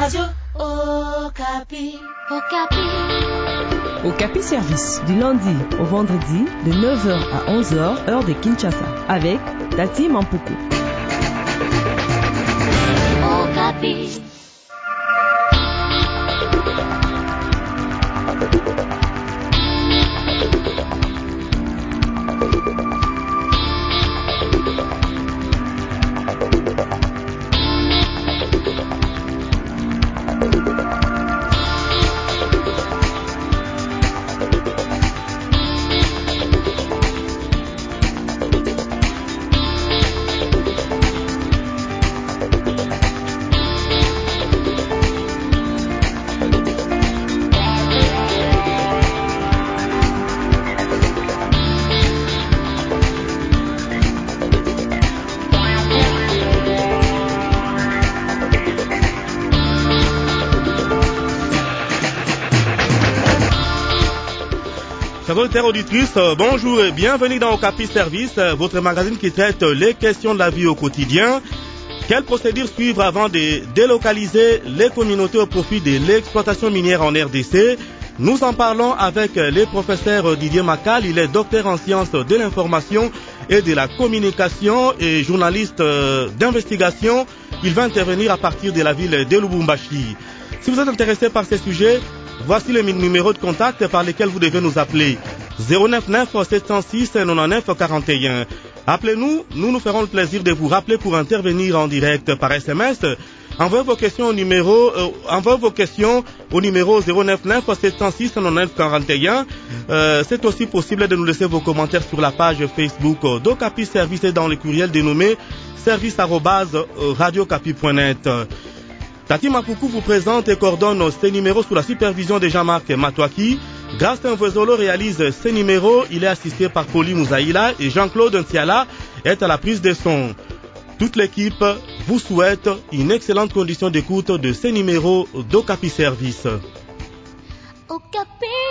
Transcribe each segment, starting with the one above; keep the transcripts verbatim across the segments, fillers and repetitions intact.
Radio Okapi. Okapi. Okapi Service, du lundi au vendredi, de neuf heures à onze heures, heure de Kinshasa, avec Tati Mampuku. Okapi. Chers auditeurs et auditrices, bonjour et bienvenue dans Okapi Service, votre magazine qui traite les questions de la vie au quotidien. Quelles procédures suivre avant de délocaliser les communautés au profit de l'exploitation minière en R D C? Nous en parlons avec le professeur Didier Makal. Il est docteur en sciences de l'information et de la communication et journaliste d'investigation. Il va intervenir à partir de la ville de Lubumbashi. Si vous êtes intéressé par ces sujets, voici le numéro de contact par lesquels vous devez nous appeler. zéro neuf neuf sept zéro six neuf neuf quarante et un. Appelez-nous, nous nous ferons le plaisir de vous rappeler pour intervenir en direct par S M S. Envoyez vos questions au numéro, euh, envoyez vos questions au numéro zéro neuf neuf sept zéro six neuf neuf quarante et un. Euh, c'est aussi possible de nous laisser vos commentaires sur la page Facebook d'Okapi Service et dans le courriel dénommé service arobase radiocapi point net. Tati Mampuku vous présente et coordonne ces numéros sous la supervision de Jean-Marc Matouaki. Gaston Voezolo réalise ces numéros. Il est assisté par Poli Mouzaïla et Jean-Claude Ntiala est à la prise de son. Toute l'équipe vous souhaite une excellente condition d'écoute de ces numéros d'Okapi Service. Okapi.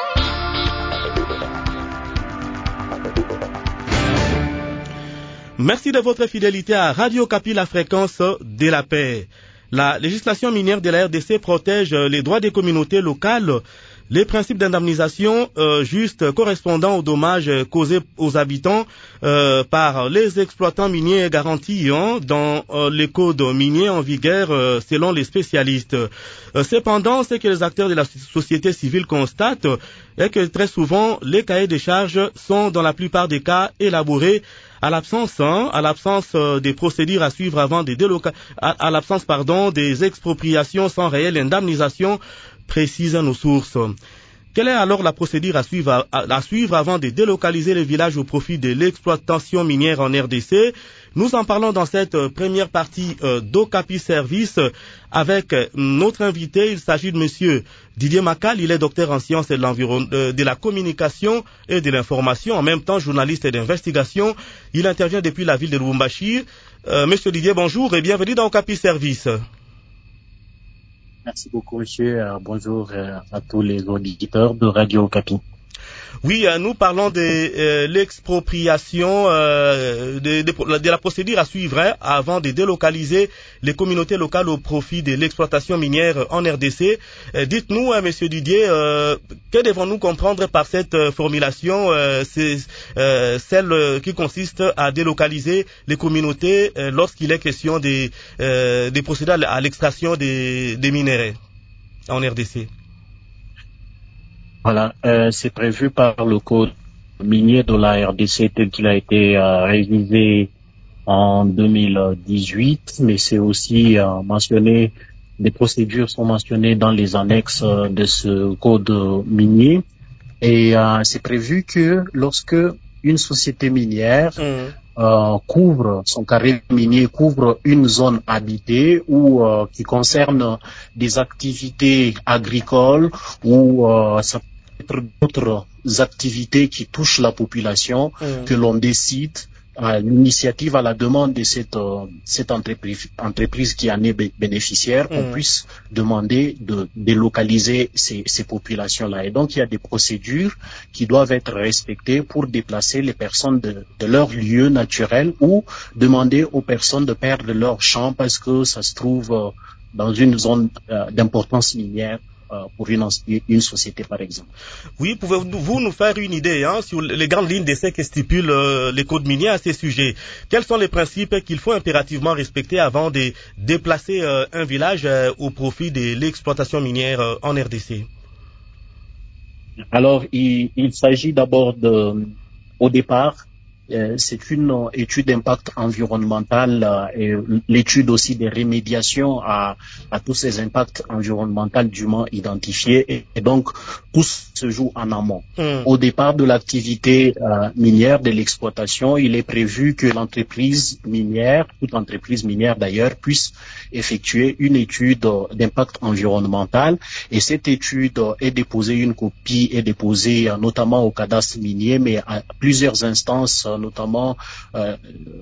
Merci de votre fidélité à Radio Okapi, la fréquence de la paix. La législation minière de la R D C protège les droits des communautés locales, les principes d'indemnisation euh, justes correspondant aux dommages causés aux habitants euh, par les exploitants miniers garantis hein, dans euh, les codes miniers en vigueur euh, selon les spécialistes. Euh, cependant, ce que les acteurs de la société civile constatent est que très souvent, les cahiers de charges sont dans la plupart des cas élaborés à l'absence, hein, à l'absence euh, des procédures à suivre avant des déloca- à, à l'absence, pardon, des expropriations sans réelle indemnisation, précisent nos sources. Quelle est alors la procédure à suivre, à, à suivre avant de délocaliser les villages au profit de l'exploitation minière en R D C? Nous en parlons dans cette euh, première partie euh, d'Okapi Service avec euh, notre invité. Il s'agit de monsieur Didier Makal. Il est docteur en sciences de, l'environ, euh, de la communication et de l'information, en même temps journaliste d'investigation. Il intervient depuis la ville de Lubumbashi. Euh, monsieur Didier, bonjour et bienvenue dans Okapi Service. Merci beaucoup, monsieur. Euh, bonjour euh, à tous les auditeurs de Radio Okapi. Oui, euh, nous parlons de euh, l'expropriation, euh, de, de, de la procédure à suivre hein, avant de délocaliser les communautés locales au profit de l'exploitation minière en R D C. Euh, dites-nous, hein, monsieur Didier, euh, que devons-nous comprendre par cette euh, formulation, euh, c'est euh, celle euh, qui consiste à délocaliser les communautés euh, lorsqu'il est question des, euh, des procédures à l'extraction des, des minéraux en R D C? Voilà, euh, c'est prévu par le code minier de la R D C tel qu'il a été euh, révisé en deux mille dix-huit, mais c'est aussi euh, mentionné, des procédures sont mentionnées dans les annexes euh, de ce code minier. Et euh, c'est prévu que lorsque une société minière mmh. euh, couvre, son carré minier couvre une zone habitée ou euh, qui concerne des activités agricoles ou euh, ça peut être d'autres activités qui touchent la population, mmh. que l'on décide à l'initiative, à la demande de cette, euh, cette entreprise, entreprise qui en est bénéficiaire, mmh. qu'on puisse demander de délocaliser ces, ces populations-là. Et donc, il y a des procédures qui doivent être respectées pour déplacer les personnes de, de leur lieu naturel ou demander aux personnes de perdre leur champ parce que ça se trouve euh, dans une zone euh, d'importance minière euh, pour une, une société, par exemple. Oui, pouvez-vous nous faire une idée hein, sur les grandes lignes d'essai que stipulent euh, les codes miniers à ces sujets? Quels sont les principes qu'il faut impérativement respecter avant de déplacer euh, un village euh, au profit de l'exploitation minière euh, en R D C? Alors, il, il s'agit d'abord de, au départ, euh, c'est une euh, étude d'impact environnemental euh, et l'étude aussi des rémédiations à, à tous ces impacts environnementaux dûment identifiés et, et donc tout se joue en amont. Mmh. Au départ de l'activité euh, minière, de l'exploitation, il est prévu que l'entreprise minière, toute entreprise minière d'ailleurs, puisse effectuer une étude euh, d'impact environnemental et cette étude euh, est déposée, une copie est déposée euh, notamment au cadastre minier mais à plusieurs instances euh, notamment euh,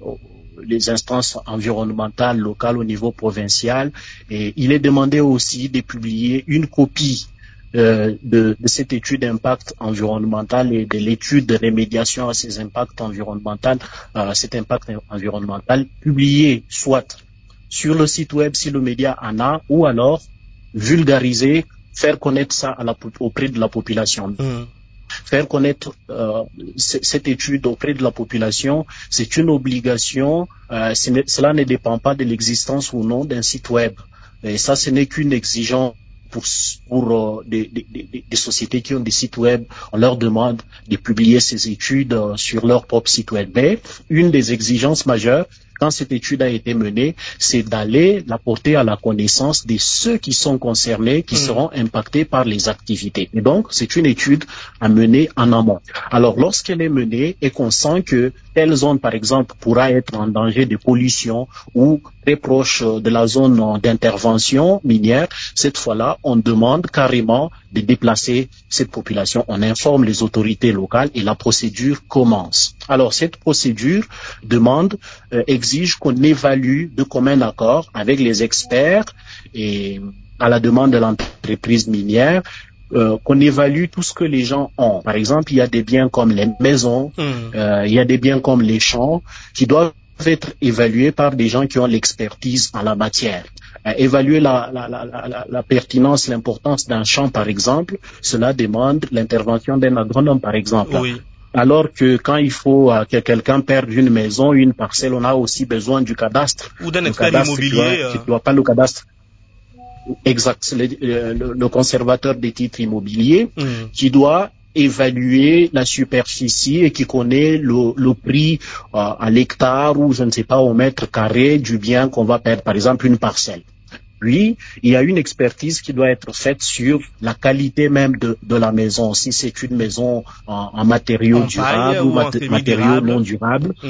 les instances environnementales locales au niveau provincial. Et il est demandé aussi de publier une copie euh, de, de cette étude d'impact environnemental et de l'étude de rémédiation à ces impacts environnementaux, euh, cet impact environnemental, publié soit sur le site web si le média en a, ou alors vulgariser, faire connaître ça à la, auprès de la population. Mmh. Faire connaître euh, cette étude auprès de la population, c'est une obligation. Euh, cela ne dépend pas de l'existence ou non d'un site web. Et ça, ce n'est qu'une exigence pour, pour euh, des, des, des, des sociétés qui ont des sites web. On leur demande de publier ces études euh, sur leur propre site web. Mais une des exigences majeures, quand cette étude a été menée, c'est d'aller la porter à la connaissance de ceux qui sont concernés, qui mmh. seront impactés par les activités. Et donc, c'est une étude à mener en amont. Alors, lorsqu'elle est menée et qu'on sent que telle zone, par exemple, pourra être en danger de pollution ou très proche de la zone d'intervention minière, cette fois-là, on demande carrément de déplacer cette population. On informe les autorités locales et la procédure commence. Alors, cette procédure demande, euh, exige qu'on évalue de commun accord avec les experts et à la demande de l'entreprise minière, euh, qu'on évalue tout ce que les gens ont. Par exemple, il y a des biens comme les maisons, mmh. euh, il y a des biens comme les champs qui doivent être évalués par des gens qui ont l'expertise en la matière. Euh, évaluer la, la, la, la, la pertinence, l'importance d'un champ, par exemple, cela demande l'intervention d'un agronome, par exemple. Oui. Alors que quand il faut euh, que quelqu'un perde une maison, une parcelle, on a aussi besoin du cadastre. Ou d'un expert immobilier. Tu dois pas le cadastre. Exact. Le, le, le conservateur des titres immobiliers mmh. qui doit évaluer la superficie et qui connaît le, le prix euh, à l'hectare ou je ne sais pas au mètre carré du bien qu'on va perdre, par exemple une parcelle. Puis, il y a une expertise qui doit être faite sur la qualité même de, de la maison. Si c'est une maison en, en matériaux en durables ou, ou mat matériaux non durables, mmh.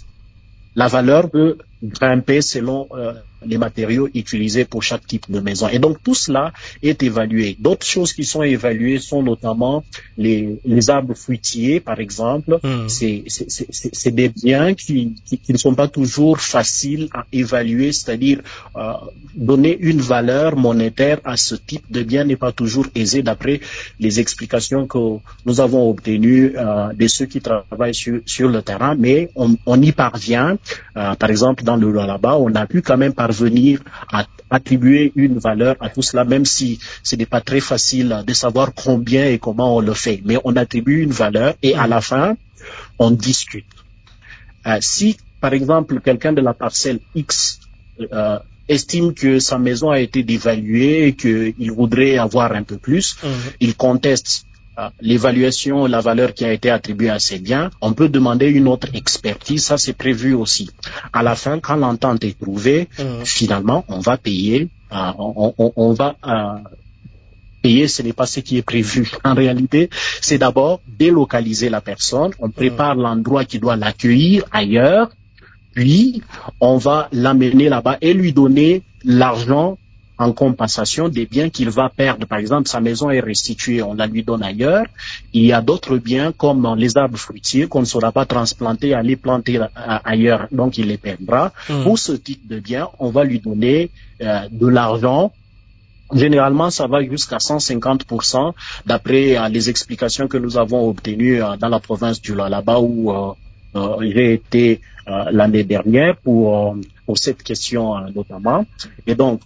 la valeur peut grimper selon euh, les matériaux utilisés pour chaque type de maison. Et donc, tout cela est évalué. D'autres choses qui sont évaluées sont notamment les, les arbres fruitiers, par exemple. Mmh. C'est des biens qui, qui, qui ne sont pas toujours faciles à évaluer, c'est-à-dire euh, donner une valeur monétaire à ce type de bien n'est pas toujours aisé d'après les explications que nous avons obtenues euh, de ceux qui travaillent sur, sur le terrain, mais on, on y parvient. Euh, par exemple, dans le Lualaba, on a pu quand même parvenir à attribuer une valeur à tout cela, même si ce n'est pas très facile de savoir combien et comment on le fait. Mais on attribue une valeur et à la fin, on discute. Euh, si, par exemple, quelqu'un de la parcelle X euh, estime que sa maison a été dévaluée et qu'il voudrait avoir un peu plus, mmh. il conteste l'évaluation, la valeur qui a été attribuée à ces biens, on peut demander une autre expertise, ça c'est prévu aussi. À la fin, quand l'entente est trouvée, mmh. finalement, on va payer, euh, on, on, on va euh, payer, ce n'est pas ce qui est prévu. En réalité, c'est d'abord délocaliser la personne, on prépare mmh. l'endroit qui doit l'accueillir ailleurs, puis on va l'amener là-bas et lui donner l'argent en compensation des biens qu'il va perdre. Par exemple, sa maison est restituée, on la lui donne ailleurs. Il y a d'autres biens comme les arbres fruitiers qu'on ne saura pas transplanter, aller planter ailleurs, donc il les perdra. Mmh. Pour ce type de biens, on va lui donner euh, de l'argent. Généralement, ça va jusqu'à cent cinquante pour cent d'après euh, les explications que nous avons obtenues euh, dans la province du Lualaba où euh, euh, j'ai été euh, l'année dernière pour, euh, pour cette question euh, notamment. Et donc,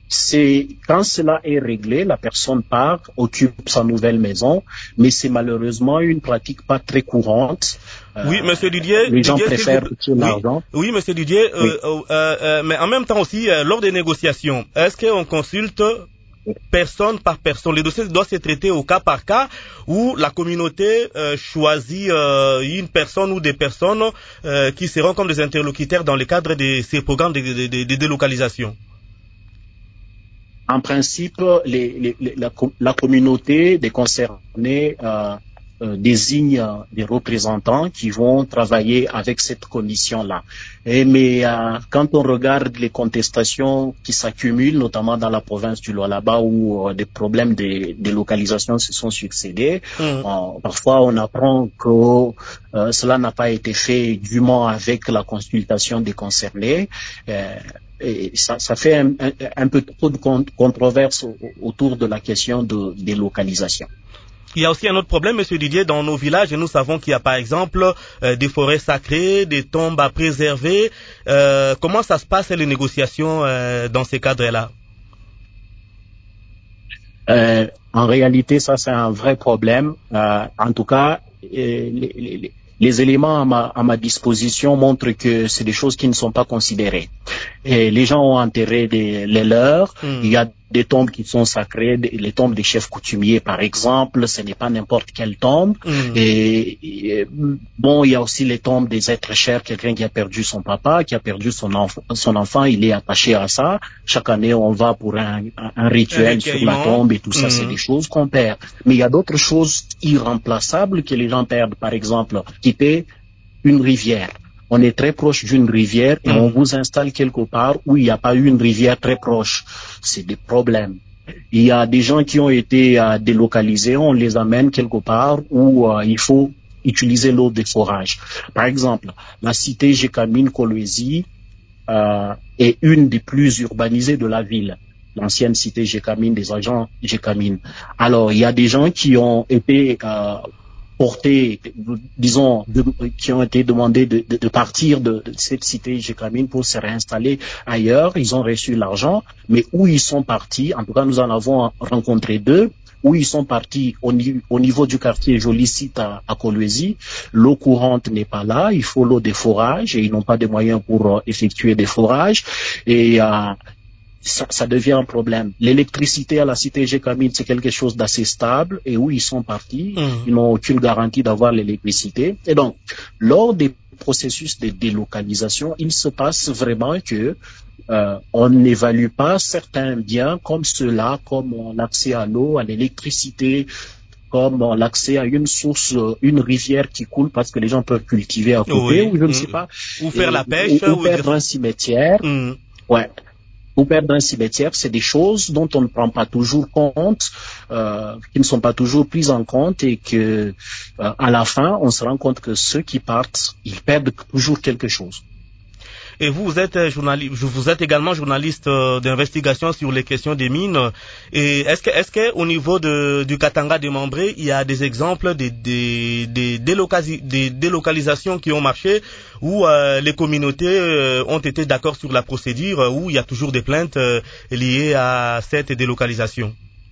c'est quand cela est réglé, la personne part, occupe sa nouvelle maison, mais c'est malheureusement une pratique pas très courante. Oui, euh, Monsieur Didier, les gens Didier, préfèrent vous... oui, l'argent. oui, Monsieur Didier, Oui. euh, euh, euh, mais en même temps aussi, euh, lors des négociations, est-ce qu'on consulte personne par personne? Les dossiers doivent se traiter au cas par cas, où la communauté euh, choisit euh, une personne ou des personnes euh, qui seront comme des interlocuteurs dans le cadre de ces programmes de, de, de, de délocalisation. En principe, les, les, les, la, la communauté des concernés euh, euh, désigne des représentants qui vont travailler avec cette commission-là. Et mais euh, quand on regarde les contestations qui s'accumulent, notamment dans la province du Lualaba, où euh, des problèmes de délocalisation se sont succédés, mmh. euh, parfois on apprend que euh, cela n'a pas été fait dûment avec la consultation des concernés. Euh, Et ça, ça fait un, un, un peu trop de controverses autour de la question de délocalisation. Il y a aussi un autre problème, Monsieur Didier, dans nos villages, et nous savons qu'il y a par exemple euh, des forêts sacrées, des tombes à préserver. Euh, comment ça se passe les négociations euh, dans ces cadres-là? euh, En réalité, ça c'est un vrai problème. Euh, en tout cas, les, les, les éléments à ma, à ma disposition montrent que c'est des choses qui ne sont pas considérées. Et les gens ont enterré des, les leurs. Mm. Il y a des tombes qui sont sacrées, les tombes des chefs coutumiers par exemple, ce n'est pas n'importe quelle tombe. Mm. Et, et bon, il y a aussi les tombes des êtres chers, quelqu'un qui a perdu son papa, qui a perdu son enfant, son enfant, il est attaché à ça. Chaque année, on va pour un, un rituel un sur la tombe et tout ça, mm. c'est des choses qu'on perd. Mais il y a d'autres choses irremplaçables que les gens perdent, par exemple, quitter une rivière. On est très proche d'une rivière et mmh. on vous installe quelque part où il n'y a pas eu une rivière très proche. C'est des problèmes. Il y a des gens qui ont été euh, délocalisés, on les amène quelque part où euh, il faut utiliser l'eau des forages. Par exemple, la cité Gécamine Kolwezi euh, est une des plus urbanisées de la ville. L'ancienne cité Gécamine, des agents Gécamine. Alors, il y a des gens qui ont été euh, portés, disons, de, qui ont été demandés de, de, de partir de, de cette cité Gécamine pour se réinstaller ailleurs. Ils ont reçu l'argent, mais où ils sont partis, en tout cas nous en avons rencontré deux, où ils sont partis au, au niveau du quartier Jolicite à, à Kolwezi, l'eau courante n'est pas là, il faut l'eau des forages et ils n'ont pas de moyens pour euh, effectuer des forages. Et euh, Ça, ça devient un problème. L'électricité à la cité Gécamine, c'est quelque chose d'assez stable et où ils sont partis, mmh. ils n'ont aucune garantie d'avoir l'électricité. Et donc, lors des processus de délocalisation, il se passe vraiment que euh, on n'évalue pas certains biens comme ceux-là, comme l'accès à l'eau, à l'électricité, comme l'accès à une source, une rivière qui coule parce que les gens peuvent cultiver à côté, oui. ou je ne mmh. sais pas. Ou faire la pêche. Ou, ou, ou perdre un cimetière. Mmh. Ouais. Ou perdre un cimetière, c'est des choses dont on ne prend pas toujours compte, euh, qui ne sont pas toujours prises en compte et que, euh, à la fin, on se rend compte que ceux qui partent, ils perdent toujours quelque chose. Et vous, vous êtes journaliste, vous êtes également journaliste euh, d'investigation sur les questions des mines. Et est-ce que, est-ce que au niveau de, du Katanga de Mambré, il y a des exemples de, de, de, délocali- de délocalisations qui ont marché, où euh, les communautés euh, ont été d'accord sur la procédure, où il y a toujours des plaintes euh, liées à cette délocalisation?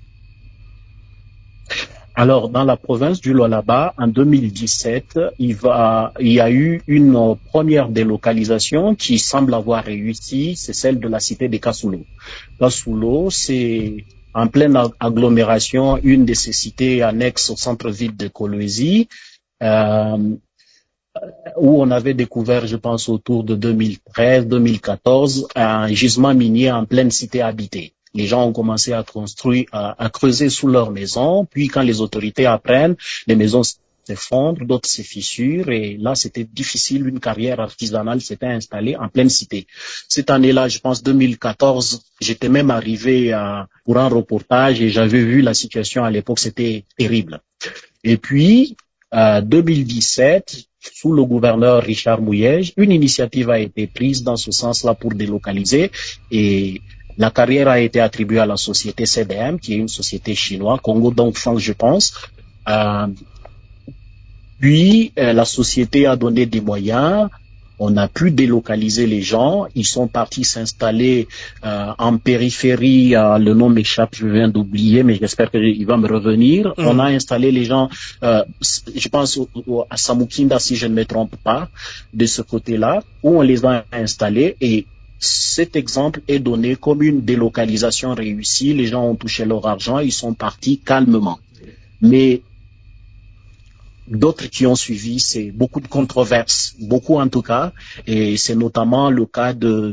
Alors, dans la province du Lualaba, en deux mille dix-sept, il, va, il y a eu une première délocalisation qui semble avoir réussi, c'est celle de la cité de Kassulo. Kassulo, c'est en pleine agglomération, une de ces cités annexes au centre-ville de Kolwezi, euh, où on avait découvert, je pense, autour de deux mille treize deux mille quatorze, un gisement minier en pleine cité habitée. Les gens ont commencé à construire, à, à creuser sous leurs maisons. Puis quand les autorités apprennent, les maisons s'effondrent, d'autres se fissurent. Et là, c'était difficile. Une carrière artisanale s'était installée en pleine cité. Cette année-là, je pense deux mille quatorze, j'étais même arrivé à, pour un reportage et j'avais vu la situation à l'époque. C'était terrible. Et puis, euh, deux mille dix-sept, sous le gouverneur Richard Mouyej, une initiative a été prise dans ce sens-là pour délocaliser et la carrière a été attribuée à la société C D M, qui est une société chinoise, Congo Dongfang, je pense. Euh, puis, euh, la société a donné des moyens on a pu délocaliser les gens. Ils sont partis s'installer euh, en périphérie. Euh, le nom m'échappe, je viens d'oublier, mais j'espère qu'il va me revenir. Mmh. On a installé les gens, euh, je pense au, au, à Samukinda, si je ne me trompe pas, de ce côté-là, où on les a installés. Et cet exemple est donné comme une délocalisation réussie. Les gens ont touché leur argent, ils sont partis calmement. Mais d'autres qui ont suivi, c'est beaucoup de controverses, beaucoup en tout cas, et c'est notamment le cas de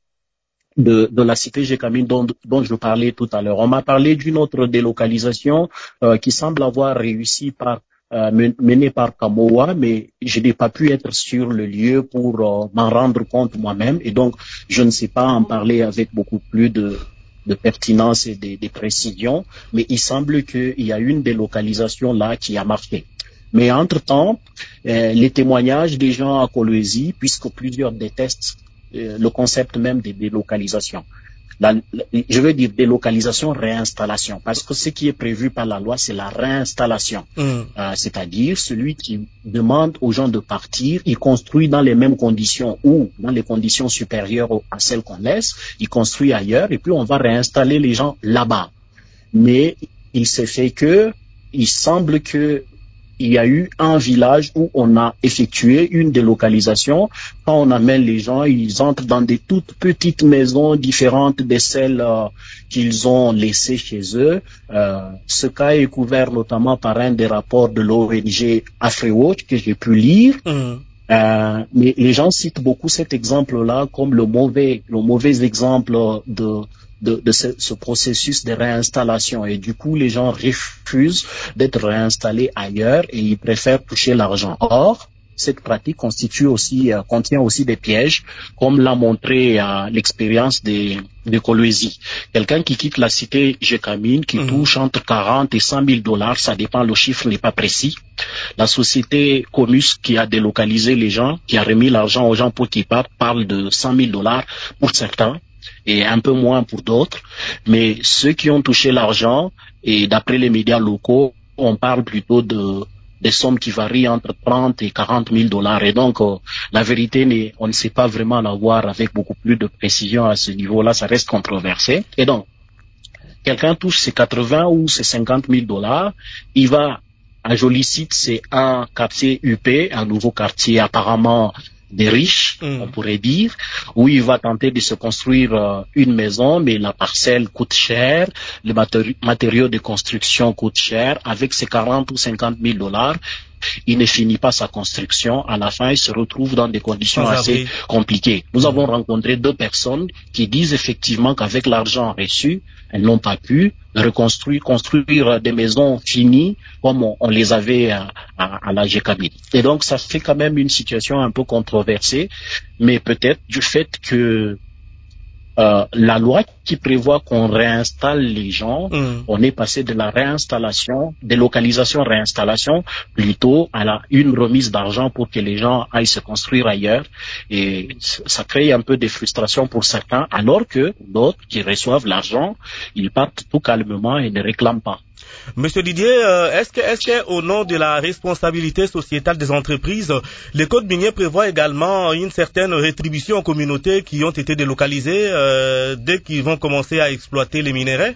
de, de la cité Gécamine dont, dont je parlais tout à l'heure. On m'a parlé d'une autre délocalisation euh, qui semble avoir réussi par euh, menée par Kamoa, mais je n'ai pas pu être sur le lieu pour euh, m'en rendre compte moi-même, et donc je ne sais pas en parler avec beaucoup plus de de pertinence et de, de précision, mais il semble qu'il y a une délocalisation là qui a marché. Mais entre-temps, euh, les témoignages des gens à Kolwezi, puisque plusieurs détestent euh, le concept même de délocalisation. La, la, je veux dire délocalisation, réinstallation, parce que ce qui est prévu par la loi, c'est la réinstallation. Mmh. Euh, c'est-à-dire celui qui demande aux gens de partir, il construit dans les mêmes conditions ou dans les conditions supérieures à celles qu'on laisse, il construit ailleurs et puis on va réinstaller les gens là-bas. Mais il s'est fait que, il semble que il y a eu un village où on a effectué une délocalisation. Quand on amène les gens, ils entrent dans des toutes petites maisons différentes de celles euh, qu'ils ont laissées chez eux. Euh, ce cas est couvert notamment par un des rapports de l'O N G AfriWatch que j'ai pu lire. Mmh. Euh, mais les gens citent beaucoup cet exemple-là comme le mauvais, le mauvais exemple de de, de ce, ce processus de réinstallation. Et du coup, les gens refusent d'être réinstallés ailleurs et ils préfèrent toucher l'argent. Or, cette pratique constitue aussi, euh, contient aussi des pièges, comme l'a montré euh, l'expérience des de Kolwezi. Quelqu'un qui quitte la cité Gécamine, qui mmh. touche entre quarante et cent mille dollars, ça dépend, le chiffre n'est pas précis. La société Comus qui a délocalisé les gens, qui a remis l'argent aux gens pour qu'ils partent, parle de cent mille dollars pour certains et un peu moins pour d'autres. Mais ceux qui ont touché l'argent, et d'après les médias locaux, on parle plutôt de des sommes qui varient entre trente et quarante mille dollars. Et donc, euh, la vérité, n'est, on ne sait pas vraiment la voir avec beaucoup plus de précision à ce niveau-là. Ça reste controversé. Et donc, quelqu'un touche ses quatre-vingts ou ses cinquante mille dollars, il va à Jolicite, c'est un quartier U P, un nouveau quartier apparemment des riches, mmh. on pourrait dire, où il va tenter de se construire euh, une maison, mais la parcelle coûte cher, les matéri- matériaux de construction coûtent cher. Avec ses quarante ou cinquante mille dollars, il ne finit pas sa construction. À la fin, il se retrouve dans des conditions Sans assez abri. compliquées. Nous mmh. avons rencontré deux personnes qui disent effectivement qu'avec l'argent reçu, elles n'ont pas pu reconstruire, construire des maisons finies comme on, on les avait à, à, à la Gécamine. Et donc, ça fait quand même une situation un peu controversée, mais peut-être du fait que euh, la loi qui prévoit qu'on réinstalle les gens, mmh. on est passé de la réinstallation, délocalisation, réinstallation, plutôt à la, une remise d'argent pour que les gens aillent se construire ailleurs. Et ça crée un peu de frustration pour certains, alors que d'autres qui reçoivent l'argent, ils partent tout calmement et ne réclament pas. Monsieur Didier, euh, est-ce que, est-ce que, au nom de la responsabilité sociétale des entreprises, les codes miniers prévoient également une certaine rétribution aux communautés qui ont été délocalisées euh, dès qu'ils vont commencer à exploiter les minerais?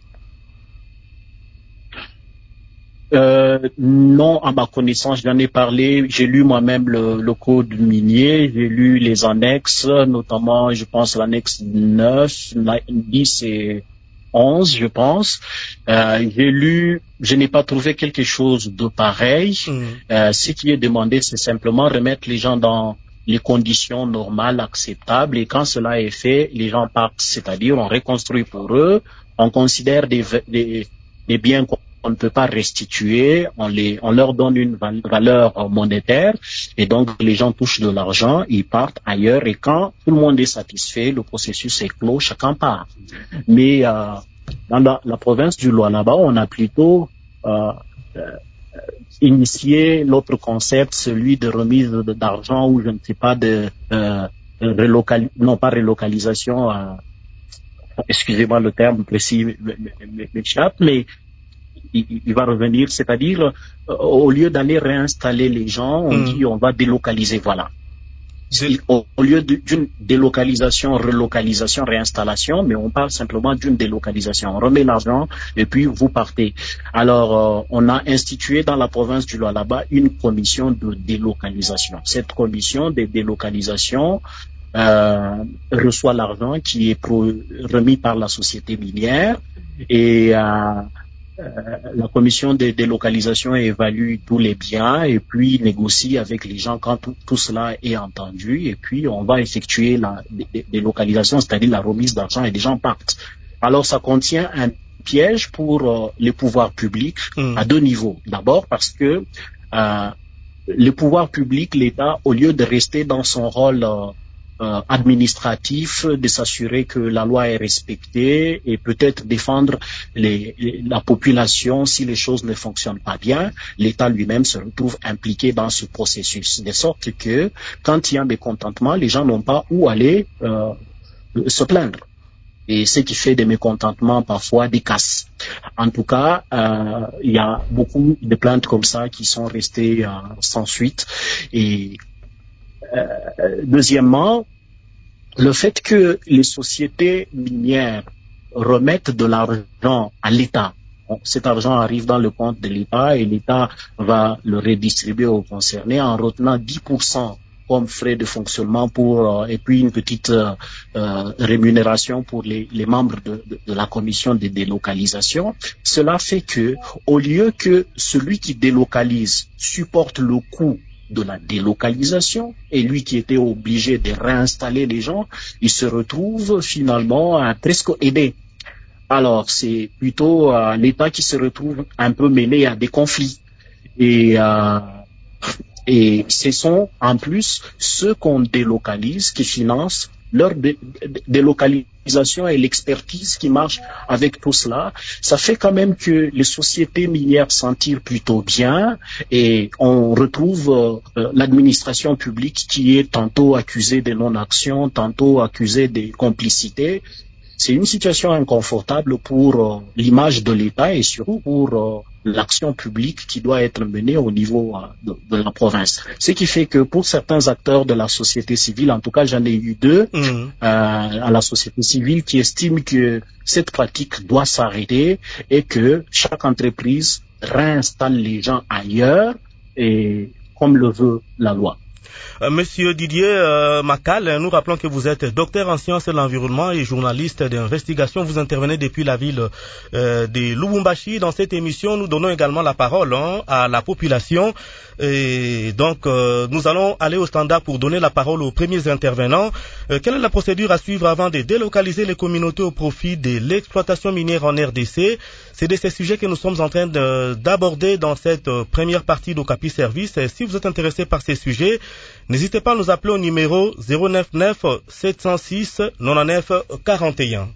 Euh, non, à ma connaissance, j'en ai parlé. J'ai lu moi-même le, le code minier, j'ai lu les annexes, notamment, je pense, l'annexe neuf, dix et onze, je pense. Euh, j'ai lu, je n'ai pas trouvé quelque chose de pareil. Mmh. Euh, ce qui est demandé, c'est simplement remettre les gens dans les conditions normales, acceptables, et quand cela est fait, les gens partent, c'est-à-dire on reconstruit pour eux, on considère des, des, des biens qu'on ne peut pas restituer, on les, on leur donne une valeur monétaire, et donc les gens touchent de l'argent, ils partent ailleurs, et quand tout le monde est satisfait, le processus est clos, chacun part. Mais euh, dans la, la province du Lualaba, on a plutôt euh, euh, initié l'autre concept, celui de remise d'argent, ou je ne sais pas, de euh, relocali- non pas relocalisation, euh, excusez-moi le terme précis m'échappe, mais Il, il va revenir, c'est-à-dire, euh, au lieu d'aller réinstaller les gens, on mmh. dit on va délocaliser, voilà. Au, au lieu d'une délocalisation, relocalisation, réinstallation, mais on parle simplement d'une délocalisation. On remet l'argent et puis vous partez. Alors, euh, on a institué dans la province du Lualaba une commission de délocalisation. Cette commission de délocalisation euh, reçoit l'argent qui est pro, remis par la société minière et euh, Euh, la commission de délocalisation évalue tous les biens et puis négocie avec les gens quand tout, tout cela est entendu et puis on va effectuer la délocalisation, c'est-à-dire la remise d'argent et les gens partent. Alors ça contient un piège pour euh, les pouvoirs publics mmh. à deux niveaux. D'abord parce que euh, les pouvoirs publics, l'État, au lieu de rester dans son rôle euh, Euh, administratif, de s'assurer que la loi est respectée et peut-être défendre les, les, la population si les choses ne fonctionnent pas bien, l'État lui-même se retrouve impliqué dans ce processus. De sorte que quand il y a des mécontentements, les gens n'ont pas où aller euh, se plaindre. Et ce qui fait des mécontentements parfois des casses. En tout cas, euh, il y a beaucoup de plaintes comme ça qui sont restées euh, sans suite. Et euh, deuxièmement, le fait que les sociétés minières remettent de l'argent à l'État, cet argent arrive dans le compte de l'État et l'État va le redistribuer aux concernés en retenant dix pour cent comme frais de fonctionnement pour euh, et puis une petite euh, euh, rémunération pour les, les membres de, de, de la commission de délocalisation. Cela fait que, au lieu que celui qui délocalise supporte le coût de la délocalisation et lui qui était obligé de réinstaller les gens, il se retrouve finalement à presque aidé. Alors c'est plutôt euh, l'État qui se retrouve un peu mêlé à des conflits et euh, et ce sont en plus ceux qu'on délocalise qui financent leur dé- dé- délocalisation et l'expertise qui marche avec tout cela. Ça fait quand même que les sociétés minières s'en tirent plutôt bien et on retrouve euh, l'administration publique qui est tantôt accusée de non-action, tantôt accusée de complicité. C'est une situation inconfortable pour euh, l'image de l'État et surtout pour euh, l'action publique qui doit être menée au niveau euh, de, de la province. Ce qui fait que pour certains acteurs de la société civile, en tout cas j'en ai eu deux mmh. euh, à la société civile qui estiment que cette pratique doit s'arrêter et que chaque entreprise réinstalle les gens ailleurs et comme le veut la loi. Monsieur Didier euh, Macal, nous rappelons que vous êtes docteur en sciences de l'environnement et journaliste d'investigation. Vous intervenez depuis la ville euh, de Lubumbashi. Dans cette émission, nous donnons également la parole hein, à la population. Et donc, euh, nous allons aller au standard pour donner la parole aux premiers intervenants. Euh, quelle est la procédure à suivre avant de délocaliser les communautés au profit de l'exploitation minière en R D C? C'est de ces sujets que nous sommes en train de, d'aborder dans cette euh, première partie d'Okapi Service. Et si vous êtes intéressé par ces sujets, n'hésitez pas à nous appeler au numéro zéro neuf neuf sept zéro six quatre-vingt-neuf quarante et un.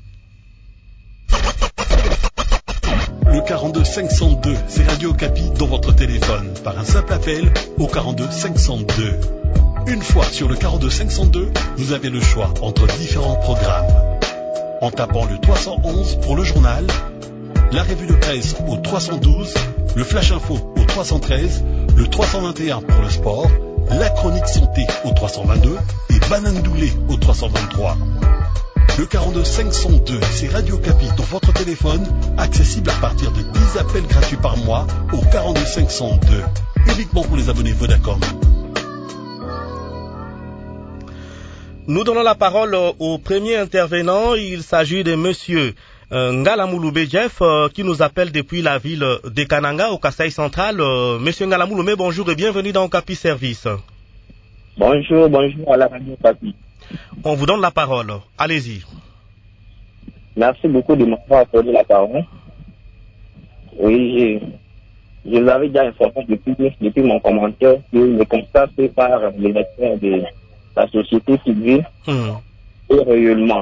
Le quarante-deux cinq cent deux, c'est Radio Okapi dans votre téléphone par un simple appel au quarante-deux cinq cent deux. Une fois sur le quarante-deux cinq cent deux, vous avez le choix entre différents programmes. En tapant le trois cent onze pour le journal, la revue de presse au trois cent douze, le flash info au trois cent treize, le trois cent vingt et un pour le sport, la chronique santé au trois cent vingt-deux et Banane Doulé au trois cent vingt-trois. Le quarante-deux cinq cent deux, c'est Radio Okapi dans votre téléphone, accessible à partir de dix appels gratuits par mois au quarante-deux cinq cent deux, uniquement pour les abonnés Vodacom. Nous donnons la parole au premier intervenant. Il s'agit de monsieur euh, Ngalamouloubé Jeff euh, qui nous appelle depuis la ville de Kananga au Kasaï central. Euh, monsieur Ngalamouloubé, bonjour et bienvenue dans Okapi Service. Bonjour, bonjour à la radio Okapi. On vous donne la parole. Allez-y. Merci beaucoup de m'avoir accordé la parole. Oui, je, je vous avais déjà informé depuis, depuis mon commentaire que le constat fait par les acteurs de la société civile hmm. est réellement.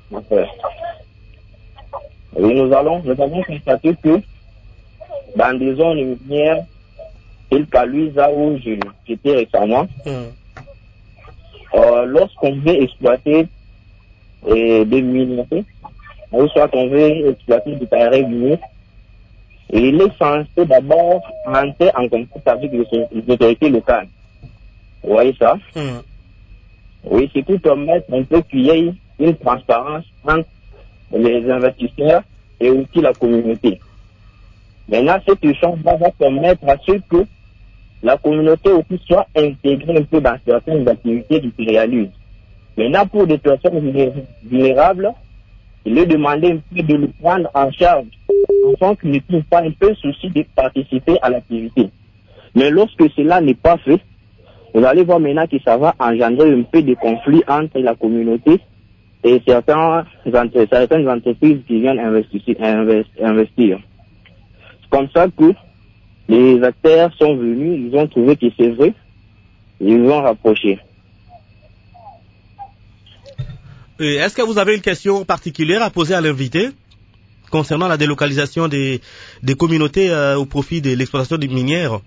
Et nous allons, nous avons constaté que dans des zones minières, telles qu'à Luisa où j'étais récemment, hmm. euh, lorsqu'on veut exploiter euh, des minerais, ou soit on veut exploiter du terrain minier, il est censé d'abord entrer en contact avec les, les autorités locales. Vous voyez ça? Hmm. Oui, c'est tout permettre un peu qu'il y ait une transparence entre les investisseurs et aussi la communauté. Maintenant, cet échange va permettre à ce que la communauté aussi soit intégrée un peu dans certaines activités qu'ils réalisent. Maintenant, pour des personnes vulnérables, il leur demander un peu de le prendre en charge, afin qu'ils ne trouvent pas un peu souci de participer à l'activité. Mais lorsque cela n'est pas fait, vous allez voir maintenant que ça va engendrer un peu de conflit entre la communauté et certains, certaines entreprises qui viennent investir. investir. C'est comme ça que les acteurs sont venus, ils ont trouvé que c'est vrai, et ils ont rapproché. Et est-ce que vous avez une question particulière à poser à l'invité concernant la délocalisation des, des communautés euh, au profit de l'exploitation des minières?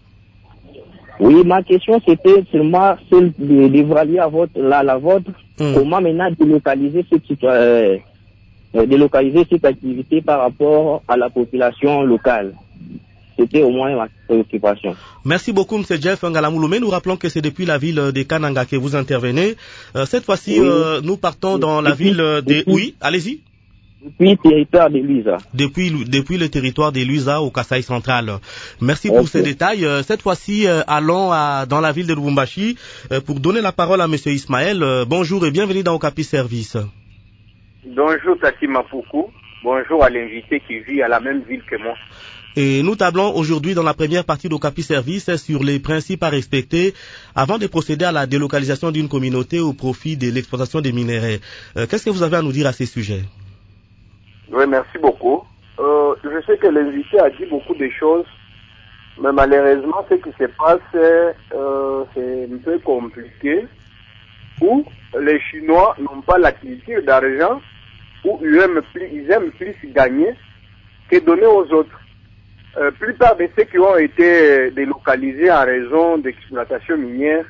Oui, ma question c'était seulement celle de, de relier à votre, la, la vôtre. Mmh. Comment maintenant délocaliser cette, euh, délocaliser cette activité par rapport à la population locale? C'était au moins ma préoccupation. Merci beaucoup, M. Jeff Ngalamouloumé. Nous rappelons que c'est depuis la ville de Kananga que vous intervenez. Euh, cette fois-ci, oui. euh, nous partons dans depuis, la ville de... Depuis, oui, allez-y. Depuis le territoire de Luisa. Depuis, depuis le territoire de Luisa au Kasaï central. Merci okay. pour ces détails. Euh, cette fois-ci, euh, allons à, dans la ville de Lubumbashi euh, pour donner la parole à M. Ismaël. Euh, bonjour et bienvenue dans Okapi Service. Bonjour, Tati Mapoukou. Bonjour à l'invité qui vit à la même ville que moi. Et nous tablons aujourd'hui dans la première partie d'Okapi Service sur les principes à respecter avant de procéder à la délocalisation d'une communauté au profit de l'exploitation des minerais. Euh, qu'est-ce que vous avez à nous dire à ces sujets? Oui, merci beaucoup. Euh, je sais que l'invité a dit beaucoup de choses, mais malheureusement, ce qui se passe, euh, c'est un peu compliqué, où les Chinois n'ont pas la culture d'argent, où ils aiment plus, ils aiment plus gagner que donner aux autres. La euh, plupart de ceux qui ont été délocalisés en raison d'exploitation minière,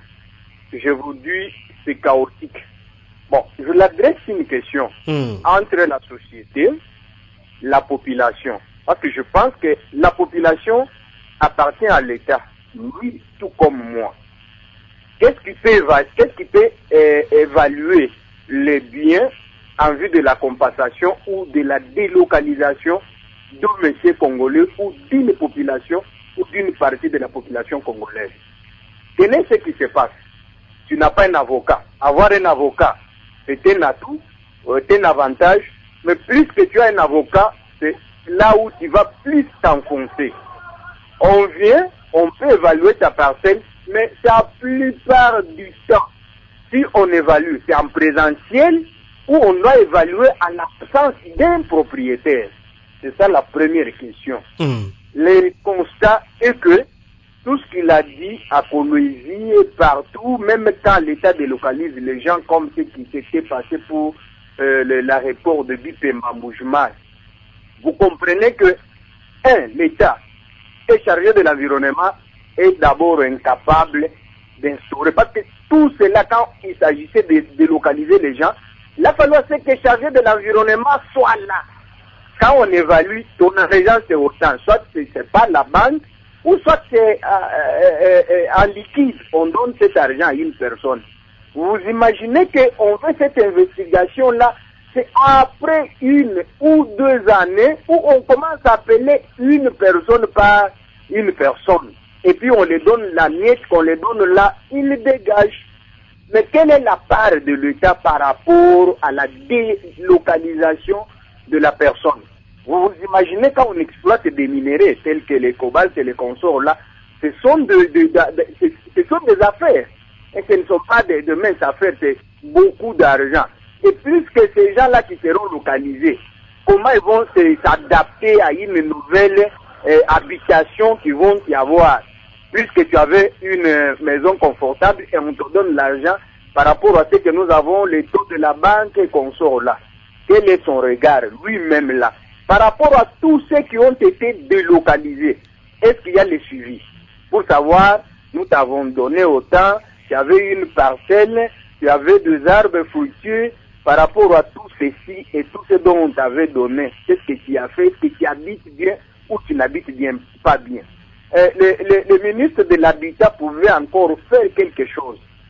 je vous dis, c'est chaotique. Bon, je l'adresse une question mmh. entre la société, la population. Parce que je pense que la population appartient à l'État, lui tout comme moi. Qu'est-ce qui peut, qu'est-ce qui peut euh, évaluer les biens en vue de la compensation ou de la délocalisation d'un monsieur congolais ou d'une population ou d'une partie de la population congolaise? Tenez ce qui se passe. Tu n'as pas un avocat. Avoir un avocat, c'est un atout, c'est un avantage, mais plus que tu as un avocat, c'est là où tu vas plus t'enfoncer. On vient, on peut évaluer ta parcelle, mais la plupart du temps, si on évalue, c'est en présentiel où on doit évaluer à l'absence d'un propriétaire. C'est ça la première question. Mmh. Le constat est que tout ce qu'il a dit à Kolwezi et partout, même quand l'État délocalise les gens comme ce qui s'était passé pour euh, le, l'aéroport de Bipemba Moujma, vous comprenez que, un, l'État est chargé de l'environnement est d'abord incapable d'instaurer. Parce que tout cela, quand il s'agissait de délocaliser les gens, il a fallu que chargé de l'environnement soit là. Quand on évalue, ton argent c'est autant. Soit c'est, c'est pas la banque, ou soit c'est euh, euh, euh, en liquide. On donne cet argent à une personne. Vous imaginez qu'on fait cette investigation-là, c'est après une ou deux années où on commence à appeler une personne par une personne. Et puis on les donne la miette, qu'on les donne là, ils dégagent. Mais quelle est la part de l'État par rapport à la délocalisation de la personne? Vous vous imaginez quand on exploite des minéraux tels que les cobalt et les consorts là, ce sont, de, de, de, de, ce, ce sont des affaires. Et ce ne sont pas de, de minces affaires, c'est beaucoup d'argent. Et plus que ces gens-là qui seront localisés, comment ils vont s'adapter à une nouvelle euh, habitation qui vont y avoir? Puisque tu avais une maison confortable et on te donne l'argent par rapport à ce que nous avons, les taux de la banque et consorts là. Quel est son regard lui-même là? Par rapport à tous ceux qui ont été délocalisés, est-ce qu'il y a le suivi? Pour savoir, nous t'avons donné autant, tu avais une parcelle, tu avais des arbres fruitiers, par rapport à tout ceci et tout ce dont on t'avait donné, qu'est-ce que tu as fait? Est-ce que tu habites bien ou tu n'habites bien, pas bien? Euh, le, le, le ministre de l'Habitat pouvait encore faire quelque chose.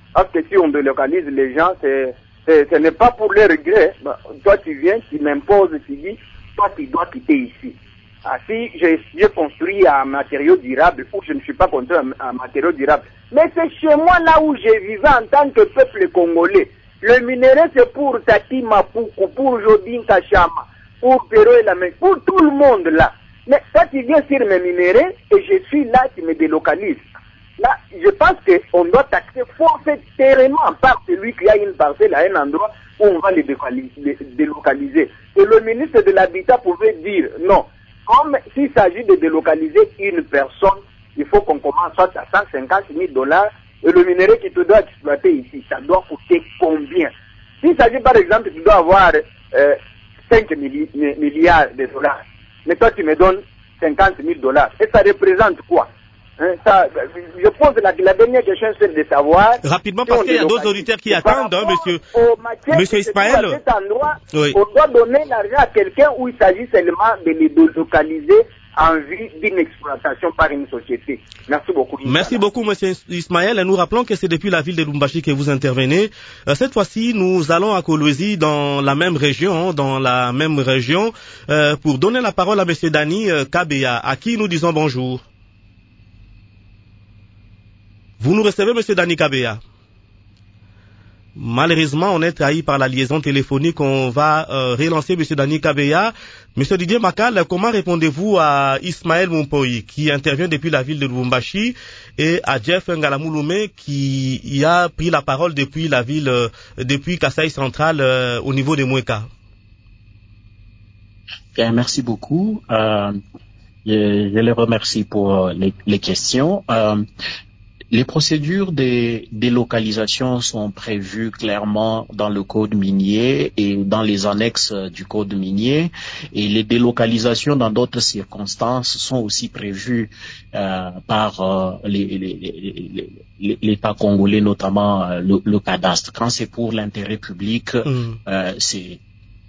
Parce que si on délocalise les gens, c'est, c'est, ce n'est pas pour les regrets. Bah, toi, tu viens, tu m'imposes, tu dis, toi, tu dois quitter ici. Ah, si j'ai, j'ai construit un matériau durable ou je ne suis pas construit un, un matériau durable, mais c'est chez moi là où je vivais en tant que peuple congolais. Le minerai, c'est pour Tati Mapuku, pour Jodin Kachama, pour Pero et la main, pour tout le monde là. Mais toi, tu viens sur mes minéraux et je suis là, tu me délocalises. Là, je pense qu'on doit taxer forfaitairement par celui qui a une parcelle à un endroit où on va les délocaliser. Et le ministre de l'Habitat pouvait dire non. Comme s'il s'agit de délocaliser une personne, il faut qu'on commence soit à cent cinquante mille dollars et le minerai qui te doit exploiter ici, ça doit coûter combien? S'il s'agit par exemple, tu dois avoir euh, cinq milliards de dollars, mais toi tu me donnes cinquante mille dollars, et ça représente quoi? Hein, ça, je pose la, la dernière question, c'est de savoir... Rapidement, parce qu'il y a d'autres auditeurs qui attendent, hein, monsieur, monsieur Ismaël. À cet endroit, oui. On doit donner l'argent à quelqu'un où il s'agit seulement de les délocaliser en vue d'une exploitation par une société. Merci beaucoup. Merci beaucoup, monsieur Ismaël. Nous rappelons que c'est depuis la ville de Lubumbashi que vous intervenez. Euh, cette fois-ci, nous allons à Kolwezi, dans la même région, dans la même région, euh, pour donner la parole à monsieur Dani euh, Kabeya, à qui nous disons bonjour. Vous nous recevez, monsieur Dani Kabeya? Malheureusement, on est trahi par la liaison téléphonique. On va euh, relancer monsieur Dani Kabeya. Monsieur Didier Makal, comment répondez-vous à Ismaël Mumpoyi, qui intervient depuis la ville de Lubumbashi, et à Jeff Ngalamouloumé, qui y a pris la parole depuis la ville, euh, depuis Kasaï Central, euh, au niveau de Moueka? Bien, merci beaucoup. Euh, je, je les remercie pour les, les questions. Euh, Les procédures de délocalisation sont prévues clairement dans le code minier et dans les annexes du code minier, et les délocalisations dans d'autres circonstances sont aussi prévues euh, par euh, les, les, les, les, l'État congolais, notamment euh, le, le cadastre. Quand c'est pour l'intérêt public, mmh. euh, c'est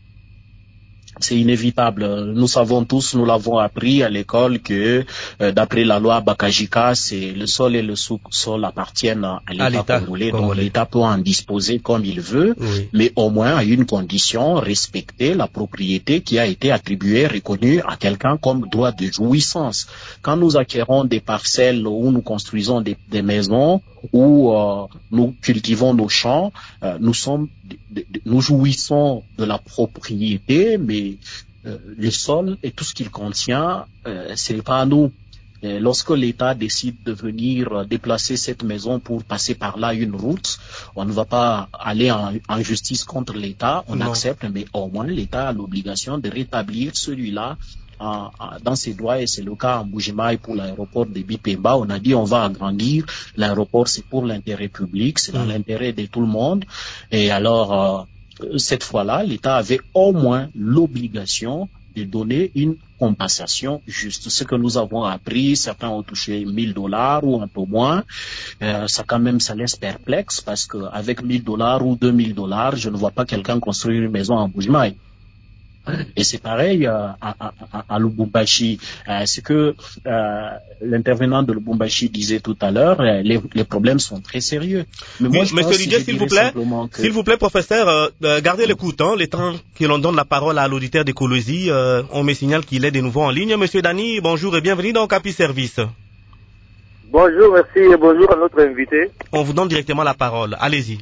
C'est inévitable. Nous savons tous, nous l'avons appris à l'école, que euh, d'après la loi Bakajika, c'est le sol et le sous-sol appartiennent à l'État congolais, donc l'État peut en disposer comme il veut, oui. mais au moins à une condition, respecter la propriété qui a été attribuée, reconnue à quelqu'un comme droit de jouissance. Quand nous acquérons des parcelles où nous construisons des, des maisons, où euh, nous cultivons nos champs, euh, nous sommes, de, de, nous jouissons de la propriété, mais euh, le sol et tout ce qu'il contient, euh, c'est pas à nous. Et lorsque l'État décide de venir déplacer cette maison pour passer par là une route, on ne va pas aller en, en justice contre l'État, on non. accepte, mais au moins l'État a l'obligation de rétablir celui-là En, en, dans ses droits, et c'est le cas en Bujimaï pour l'aéroport de Bipemba. On a dit on va agrandir l'aéroport, c'est pour l'intérêt public, c'est dans mmh. l'intérêt de tout le monde. Et alors, euh, cette fois-là, l'État avait au moins l'obligation de donner une compensation juste. Ce que nous avons appris, certains ont touché mille dollars ou un peu moins. Euh, ça quand même, ça laisse perplexe, parce que avec mille dollars ou deux mille dollars, je ne vois pas quelqu'un construire une maison en Bujimaï. Et c'est pareil euh, à, à, à Lubumbashi. Euh, ce que euh, l'intervenant de Lubumbashi disait tout à l'heure, euh, les, les problèmes sont très sérieux. Mais moi, oui, je Monsieur Didier, s'il vous plaît, que... s'il vous plaît, professeur, euh, euh, gardez l'écoute. Hein, le temps que l'on donne la parole à l'auditeur de Kolwezi, euh, on me signale qu'il est de nouveau en ligne. Monsieur Dani, bonjour et bienvenue dans Okapi Service. Bonjour, merci et bonjour à notre invité. On vous donne directement la parole. Allez-y.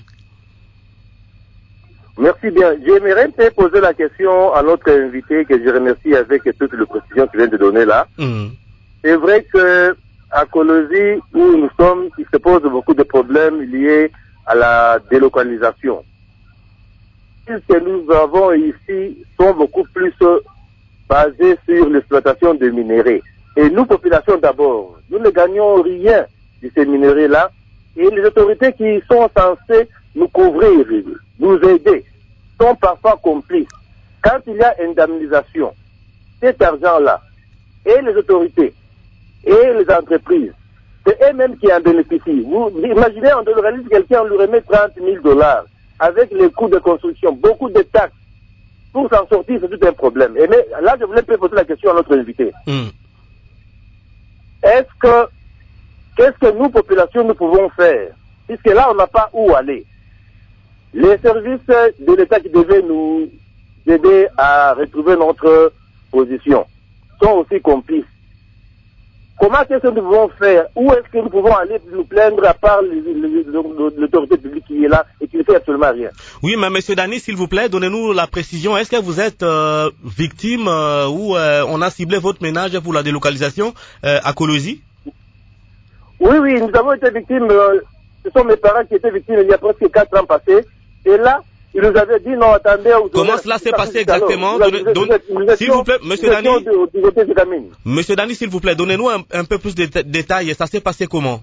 Merci bien. J'aimerais peut-être poser la question à notre invité, que je remercie avec toutes les précisions qu'il vient de donner là. Mmh. C'est vrai que à Kolwezi, où nous sommes, il se pose beaucoup de problèmes liés à la délocalisation. Ce que nous avons ici sont beaucoup plus basés sur l'exploitation des minéraux. Et nous, population d'abord, nous ne gagnons rien de ces minéraux-là. Et les autorités qui sont censées nous couvrir, nous aider, sont parfois complices. Quand il y a indemnisation, cet argent-là, et les autorités, et les entreprises, c'est eux-mêmes qui en bénéficient. Vous imaginez, on délocalise quelqu'un, on lui remet trente mille dollars, avec les coûts de construction, beaucoup de taxes. Pour s'en sortir, c'est tout un problème. Et mais là, je voulais poser la question à notre invité. Mm. Est-ce que, qu'est-ce que nous, population, nous pouvons faire puisque là, on n'a pas où aller. Les services de l'État qui devaient nous aider à retrouver notre position sont aussi complices. Comment est-ce que nous pouvons faire? Où est-ce que nous pouvons aller nous plaindre à part l'autorité publique qui est là et qui ne fait absolument rien? Oui, mais Monsieur Dani, s'il vous plaît, donnez-nous la précision. Est-ce que vous êtes euh, victime euh, ou euh, on a ciblé votre ménage pour la délocalisation euh, à Kolosi? Oui, oui, nous avons été victimes. Euh, ce sont mes parents qui étaient victimes il y a presque quatre ans passés. Et là, ils nous avaient dit non, attendez. Comment cela s'est passé exactement? S'il vous plaît, Monsieur Dani. Monsieur Dani, s'il vous plaît, donnez-nous un, un peu plus de détails. Ça s'est passé comment?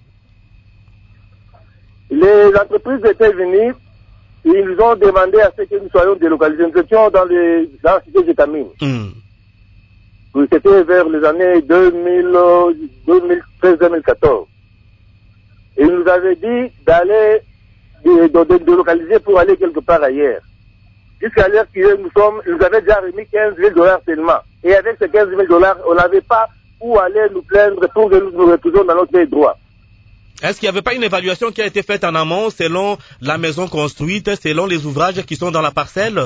Les entreprises étaient venues. Ils nous ont demandé à ce que nous soyons délocalisés. Nous étions dans, les, dans la cité de Tamine. Mm. C'était vers les années deux mille treize deux mille quatorze. Ils nous avaient dit d'aller de, de, de délocaliser pour aller quelque part ailleurs. Jusqu'à l'heure que nous sommes, ils nous avaient déjà remis quinze mille dollars seulement. Et avec ces quinze mille dollars, on n'avait pas où aller nous plaindre pour que nous nous retrouvions dans notre droit. Est-ce qu'il n'y avait pas une évaluation qui a été faite en amont selon la maison construite, selon les ouvrages qui sont dans la parcelle?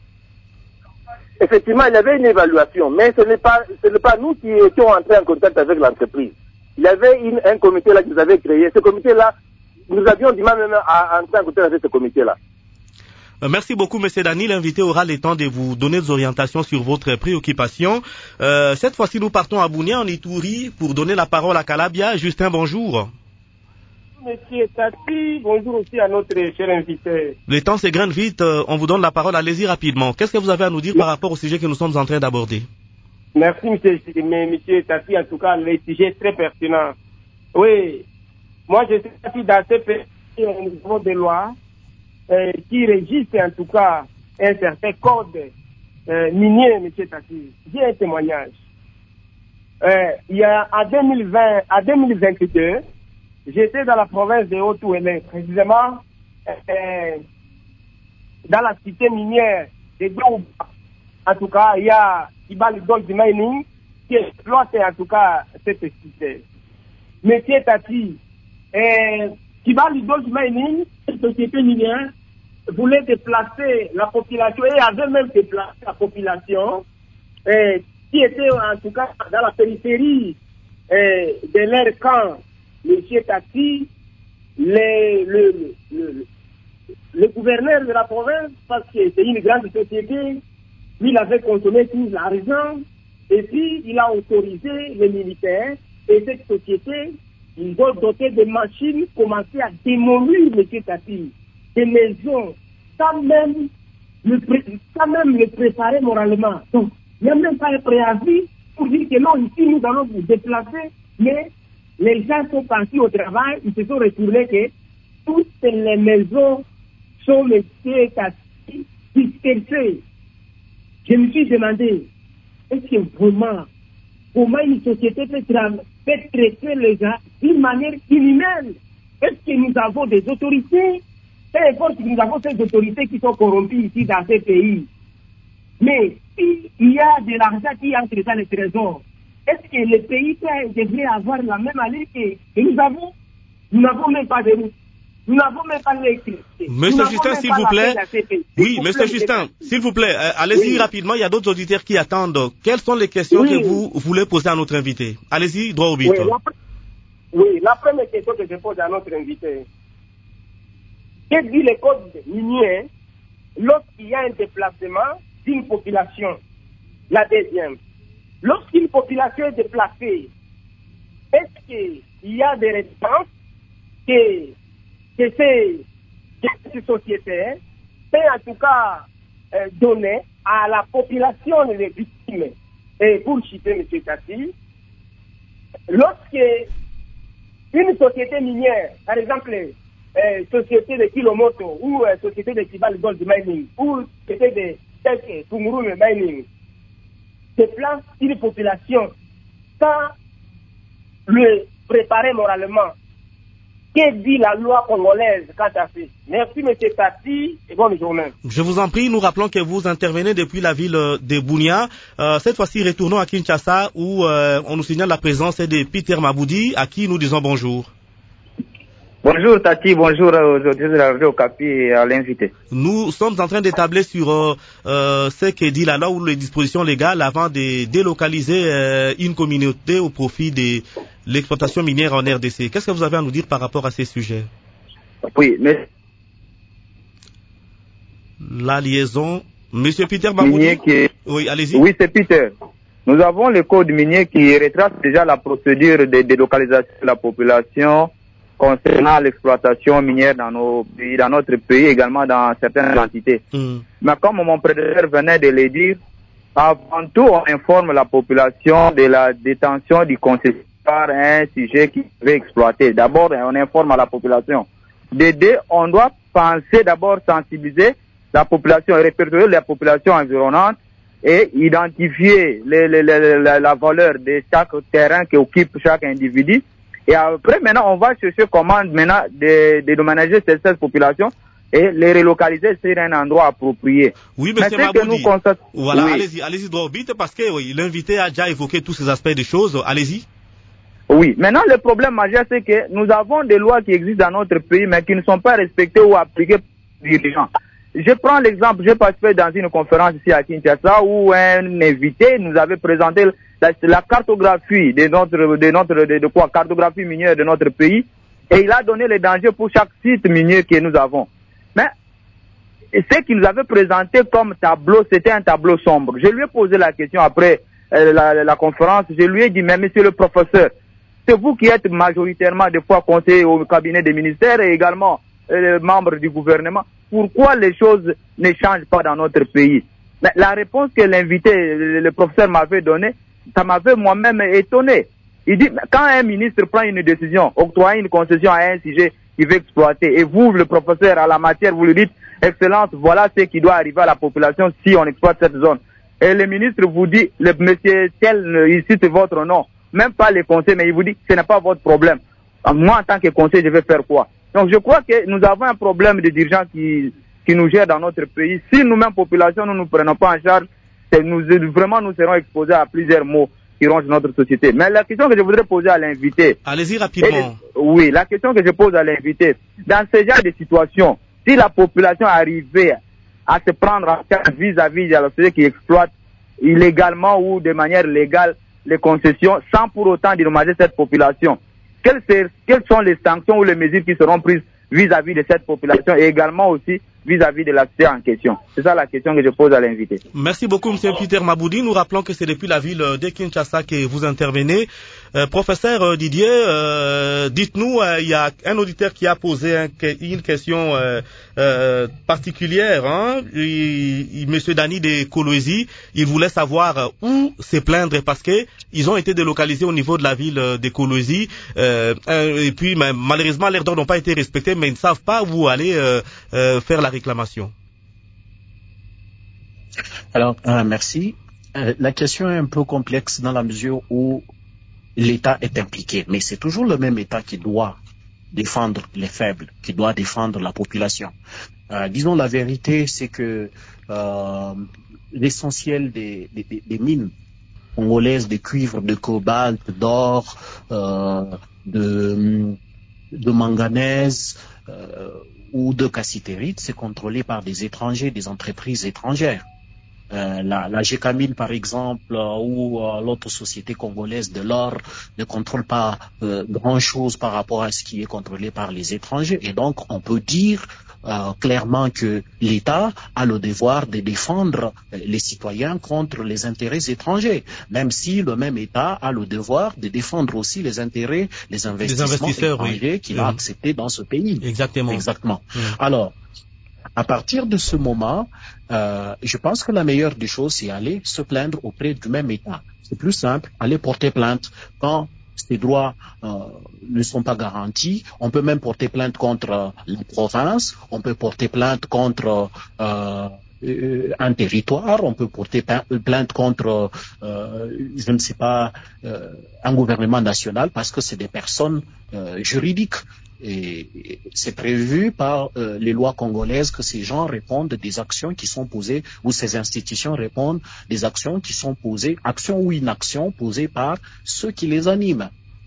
Effectivement, il y avait une évaluation, mais ce n'est pas, ce n'est pas nous qui étions entrés en contact avec l'entreprise. Il y avait une, un comité là qui nous avait créé. Ce comité-là, nous avions du mal même à entrer en contact avec ce comité-là. Merci beaucoup, Monsieur Dani. L'invité aura le temps de vous donner des orientations sur votre préoccupation. Euh, cette fois-ci, nous partons à Bunia, en Ituri, pour donner la parole à Calabia. Justin, bonjour. Monsieur Tati, bonjour aussi à notre cher invité. Le temps s'égrène vite, euh, on vous donne la parole, allez-y rapidement. Qu'est-ce que vous avez à nous dire par rapport au sujet que nous sommes en train d'aborder? Merci, monsieur, monsieur Tati, en tout cas, le sujet est très pertinent. Oui, moi je suis parti dans ce pays au niveau des lois euh, qui régissent en tout cas un certain code euh, minier, monsieur Tati. J'ai un témoignage. Euh, il y a en deux mille vingt, à deux mille vingt-deux, j'étais dans la province de Haut-Ouélé, précisément euh, dans la cité minière de Douba. En tout cas, il y a Kibali Gold Mining qui exploite en tout cas cette cité. Monsieur Tati, euh, Kibali Gold Mining, cette société minière, voulait déplacer la population et avait même déplacé la population euh, qui était en tout cas dans la périphérie euh, de leur camp. Monsieur Tati, le, le, le, le gouverneur de la province, parce que c'est une grande société, lui, il avait consommé tout l'argent, et puis il a autorisé les militaires, et cette société, ils ont doté de machines, commencé à démolir, monsieur Tati, des maisons, sans même le, sans même le préparer moralement. Donc, il n'y a même pas un préavis pour dire que non, ici, nous allons vous déplacer, mais les gens sont partis au travail, ils se sont retournés que toutes les maisons sont, monsieur Tati, dispersées. Je me suis demandé, est-ce que vraiment, comment une société peut, peut traiter les gens d'une manière inhumaine? Est-ce que nous avons des autorités? Peu importe que nous avons ces autorités qui sont corrompues ici dans ces pays. Mais s'il y a de l'argent qui entre dans les trésors, est-ce que les pays devraient avoir la même allure que, que nous avons? Nous n'avons même pas de route. Nous n'avons même pas l'électricité. Monsieur Justin, s'il vous plaît. Oui, Monsieur Justin, s'il vous plaît, euh, allez-y oui. rapidement, il y a d'autres auditeurs qui attendent. Quelles sont les questions oui. que vous voulez poser à notre invité? Allez-y, droit au but. Oui, la, oui, la première question que je pose à notre invité. Que dit le code minier lorsqu'il y a un déplacement d'une population? La deuxième. Lorsqu'une population est déplacée, est-ce qu'il y a des réponses que, que, ces, que ces sociétés peuvent en tout cas euh, donner à la population des victimes? Et pour citer M. Tati, lorsque une société minière, par exemple, euh, société de Kilomoto ou euh, société de Kibali Gold Mining ou société de Teke Tumurume Mining, déplace une population sans le préparer moralement. Que dit la loi congolaise quant à ça? Merci, M. Tati, et bonne journée. Je vous en prie, nous rappelons que vous intervenez depuis la ville de Bunia. Euh, cette fois-ci, retournons à Kinshasa où euh, on nous signale la présence de Peter Maboudi, à qui nous disons bonjour. Bonjour Tati, bonjour aux auditeurs de la radio Okapi et à l'invité. Nous sommes en train d'établir sur euh, euh, ce qu'est dit la loi ou les dispositions légales avant de délocaliser euh, une communauté au profit de l'exploitation minière en R D C. Qu'est-ce que vous avez à nous dire par rapport à ces sujets? Oui, mais... La liaison... Monsieur Peter Mamoudi qui... Oui, allez-y. Oui, c'est Peter. Nous avons le code minier qui retrace déjà la procédure de délocalisation de la population concernant l'exploitation minière dans nos pays, dans notre pays, également dans certaines entités. Mm. Mais comme mon prédécesseur venait de le dire, avant tout, on informe la population de la détention du concessionnaire par un sujet qui veut exploiter. D'abord, on informe à la population. De deux, on doit penser d'abord sensibiliser la population, répertorier la population environnante et identifier les, les, les, la, la valeur de chaque terrain qu'occupe chaque individu. Et après, maintenant, on va chercher comment maintenant de, de dédommager cette, cette population et les relocaliser sur un endroit approprié. Oui, mais c'est que nous constate... Voilà, oui. allez-y, allez-y droit au but, parce que oui, l'invité a déjà évoqué tous ces aspects des choses. Allez-y. Oui, maintenant, le problème majeur, c'est que nous avons des lois qui existent dans notre pays, mais qui ne sont pas respectées ou appliquées par les dirigeants. Je prends l'exemple, j'ai participé dans une conférence ici à Kinshasa où un invité nous avait présenté la, la cartographie de notre, de notre, de, de quoi, cartographie minière de notre pays, et il a donné les dangers pour chaque site minier que nous avons. Mais, ce qu'il nous avait présenté comme tableau, c'était un tableau sombre. Je lui ai posé la question après euh, la, la conférence, je lui ai dit, mais monsieur le professeur, c'est vous qui êtes majoritairement des fois conseiller au cabinet des ministères et également euh, membre du gouvernement. Pourquoi les choses ne changent pas dans notre pays? Mais la réponse que l'invité, le professeur m'avait donnée, ça m'avait moi-même étonné. Il dit, quand un ministre prend une décision, octroyer une concession à un sujet qu'il veut exploiter, et vous, le professeur, à la matière, vous lui dites, Excellence, voilà ce qui doit arriver à la population si on exploite cette zone. Et le ministre vous dit, le monsieur tel, il cite votre nom, même pas les conseils, mais il vous dit, ce n'est pas votre problème. Moi, en tant que conseiller, je vais faire quoi? Donc je crois que nous avons un problème de dirigeants qui, qui nous gèrent dans notre pays. Si nous-mêmes, population, nous ne nous prenons pas en charge, nous, vraiment nous serons exposés à plusieurs maux qui rongent notre société. Mais la question que je voudrais poser à l'invité... Allez-y rapidement. Est, oui, la question que je pose à l'invité, dans ce genre de situation, si la population arrivait à se prendre en charge vis-à-vis de la société qui exploite illégalement ou de manière légale les concessions, sans pour autant dédommager cette population, Quelles, quelles sont les sanctions ou les mesures qui seront prises vis-à-vis de cette population et également aussi vis-à-vis de la société en question? C'est ça la question que je pose à l'invité. Merci beaucoup, M. Peter Maboudi. Nous rappelons que c'est depuis la ville de Kinshasa que vous intervenez. Euh, professeur euh, Didier, euh, dites-nous, euh, il y a un auditeur qui a posé un, une question euh, euh, particulière. Hein? Il, il, M. Dani de Kolwezi, il voulait savoir où se plaindre parce que ils ont été délocalisés au niveau de la ville de Kolwezi. Euh, et puis, malheureusement, leurs droits n'ont pas été respectés, mais ils ne savent pas où aller euh, euh, faire la réclamation. Alors, euh, merci. Euh, la question est un peu complexe dans la mesure où l'État est impliqué, mais c'est toujours le même État qui doit défendre les faibles, qui doit défendre la population. Euh, disons la vérité, c'est que euh, l'essentiel des, des, des mines congolaises de cuivre, de cobalt, d'or, euh, de, de manganèse euh, ou de cassitérite, c'est contrôlé par des étrangers, des entreprises étrangères. Euh, la, la Gécamine, par exemple, euh, ou euh, l'autre société congolaise de l'or ne contrôle pas euh, grand-chose par rapport à ce qui est contrôlé par les étrangers. Et donc, on peut dire euh, clairement que l'État a le devoir de défendre euh, les citoyens contre les intérêts étrangers, même si le même État a le devoir de défendre aussi les intérêts, les investissements étrangers oui. qu'il mmh. a acceptés dans ce pays. Exactement. Exactement. Mmh. Alors, à partir de ce moment, euh, je pense que la meilleure des choses, c'est aller se plaindre auprès du même État. C'est plus simple, aller porter plainte quand ces droits euh, ne sont pas garantis. On peut même porter plainte contre euh, la province, on peut porter plainte contre euh, euh, un territoire, on peut porter plainte contre, euh, je ne sais pas, euh, un gouvernement national parce que c'est des personnes euh, juridiques. Et c'est prévu par euh, les lois congolaises que ces gens répondent des actions qui sont posées, ou ces institutions répondent des actions qui sont posées, actions ou inactions posées par ceux qui les animent.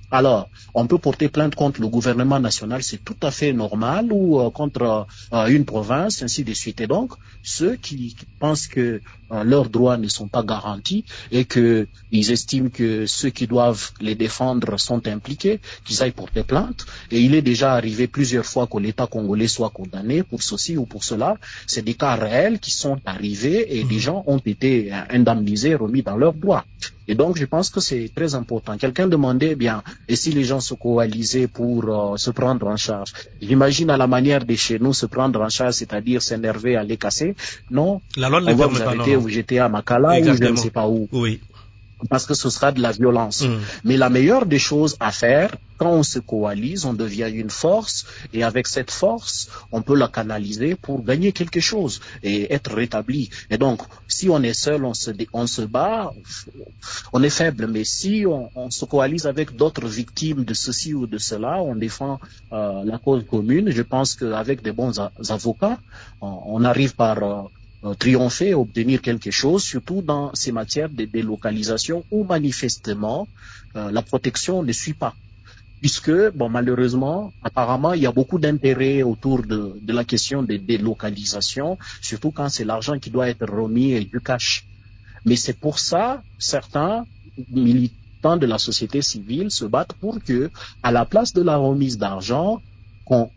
Alors, on peut porter plainte contre le gouvernement national, c'est tout à fait normal, ou euh, contre euh, une province, ainsi de suite. Et donc, ceux qui, qui pensent que euh, leurs droits ne sont pas garantis et que ils estiment que ceux qui doivent les défendre sont impliqués, qu'ils aillent porter plainte. Et il est déjà arrivé plusieurs fois que l'État congolais soit condamné pour ceci ou pour cela. C'est des cas réels qui sont arrivés et des gens ont été indemnisés, remis dans leurs droits. Et donc, je pense que c'est très important. Quelqu'un demandait, eh bien, et si les gens se coalisaient pour euh, se prendre en charge? J'imagine à la manière de chez nous, se prendre en charge, c'est-à-dire s'énerver, aller casser. Non, la loi ne on va permet vous pas, arrêter, non, non. vous jeter à Makala ou je ne sais pas où. Oui. Parce que ce sera de la violence. Mm. Mais la meilleure des choses à faire, quand on se coalise, on devient une force, et avec cette force, on peut la canaliser pour gagner quelque chose et être rétabli. Et donc, si on est seul, on se, on se bat, on est faible. Mais si on, on se coalise avec d'autres victimes de ceci ou de cela, on défend euh, la cause commune. Je pense qu'avec des bons avocats, on, on arrive par... Euh, triompher, obtenir quelque chose, surtout dans ces matières de délocalisation où manifestement euh, la protection ne suit pas. Puisque, bon, malheureusement, apparemment, il y a beaucoup d'intérêt autour de, de la question de délocalisation, surtout quand c'est l'argent qui doit être remis et du cash. Mais c'est pour ça, certains militants de la société civile se battent pour que, à la place de la remise d'argent, qu'on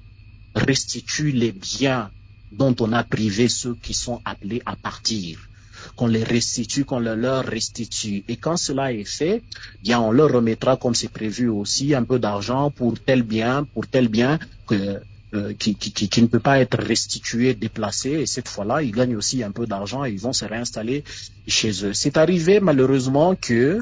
restitue les biens dont on a privé ceux qui sont appelés à partir, qu'on les restitue, qu'on le leur restitue. Et quand cela est fait, bien on leur remettra, comme c'est prévu aussi, un peu d'argent pour tel bien, pour tel bien que, euh, qui, qui, qui, qui ne peut pas être restitué, déplacé. Et cette fois-là, ils gagnent aussi un peu d'argent et ils vont se réinstaller chez eux. C'est arrivé malheureusement que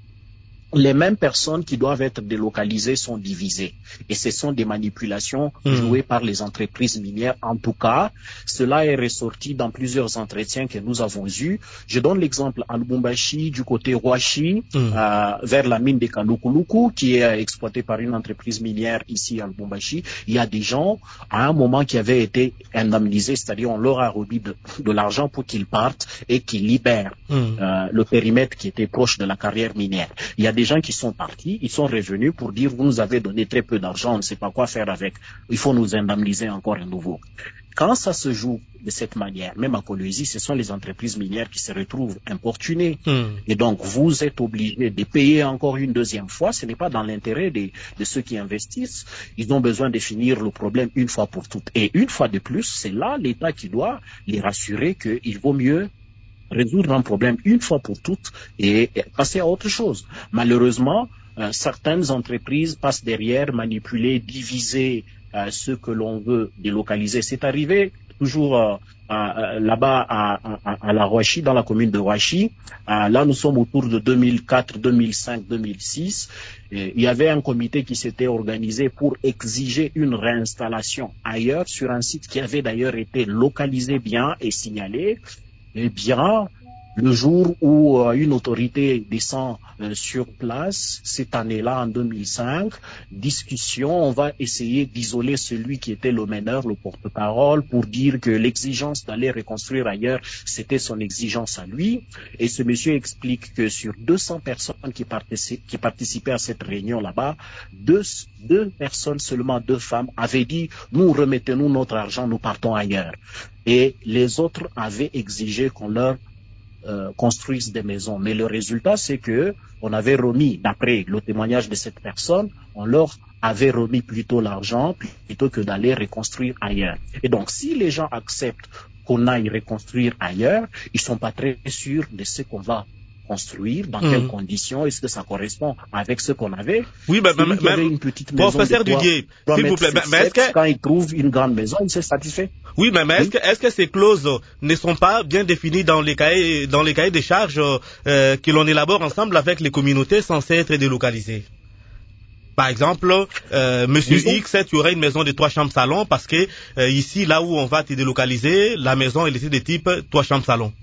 les mêmes personnes qui doivent être délocalisées sont divisées. Et ce sont des manipulations mmh. jouées par les entreprises minières. En tout cas, cela est ressorti dans plusieurs entretiens que nous avons eus. Je donne l'exemple à Lubumbashi, du côté Rwashi, mmh. euh, vers la mine de Kanukuluku, qui est exploitée par une entreprise minière ici à Lubumbashi. Il y a des gens, à un moment, qui avaient été indemnisés, c'est-à-dire on leur a remis de, de l'argent pour qu'ils partent et qu'ils libèrent mmh. euh, le périmètre qui était proche de la carrière minière. Il y a des gens qui sont partis, ils sont revenus pour dire vous nous avez donné très peu d'argent, on ne sait pas quoi faire avec, il faut nous indemniser encore à nouveau. Quand ça se joue de cette manière, même à Kolwezi, ce sont les entreprises minières qui se retrouvent importunées. Mm. Et donc, vous êtes obligés de payer encore une deuxième fois. Ce n'est pas dans l'intérêt de, de ceux qui investissent. Ils ont besoin de finir le problème une fois pour toutes. Et une fois de plus, c'est là l'État qui doit les rassurer qu'il vaut mieux résoudre un problème une fois pour toutes et passer à autre chose. Malheureusement, euh, certaines entreprises passent derrière, manipuler, diviser euh, ce que l'on veut délocaliser. C'est arrivé toujours euh, euh, là-bas à, à, à la Rwashi, dans la commune de Rwashi. Euh, là, nous sommes autour de deux mille quatre, deux mille cinq, deux mille six. Et il y avait un comité qui s'était organisé pour exiger une réinstallation ailleurs sur un site qui avait d'ailleurs été localisé bien et signalé. Eh bien, le jour où euh, une autorité descend euh, sur place, cette année-là, en deux mille cinq, discussion, on va essayer d'isoler celui qui était le meneur, le porte-parole, pour dire que l'exigence d'aller reconstruire ailleurs, c'était son exigence à lui. Et ce monsieur explique que sur deux cents personnes qui, partici- qui participaient à cette réunion là-bas, deux, deux personnes, seulement deux femmes, avaient dit « nous remettez-nous notre argent, nous partons ailleurs ». Et les autres avaient exigé qu'on leur euh, construise des maisons. Mais le résultat, c'est que on avait remis, d'après le témoignage de cette personne, on leur avait remis plutôt l'argent plutôt que d'aller reconstruire ailleurs. Et donc, si les gens acceptent qu'on aille reconstruire ailleurs, ils sont pas très sûrs de ce qu'on va construire, dans mmh. quelles conditions, est-ce que ça correspond avec ce qu'on avait. Oui, mais Celui même, qui avait une petite maison professeur Dudier, s'il vous plaît, mais, mais est-ce que quand il trouve une grande maison, il s'est satisfait. Oui, mais, mais oui. est-ce que est-ce que ces clauses ne sont pas bien définies dans les cahiers dans les cahiers des charges euh, que l'on élabore ensemble avec les communautés censées être délocalisées? Par exemple, euh, Monsieur oui. X, tu aurais une maison de trois chambres salon parce que euh, ici, là où on va te délocaliser, la maison elle était de type trois chambres salon.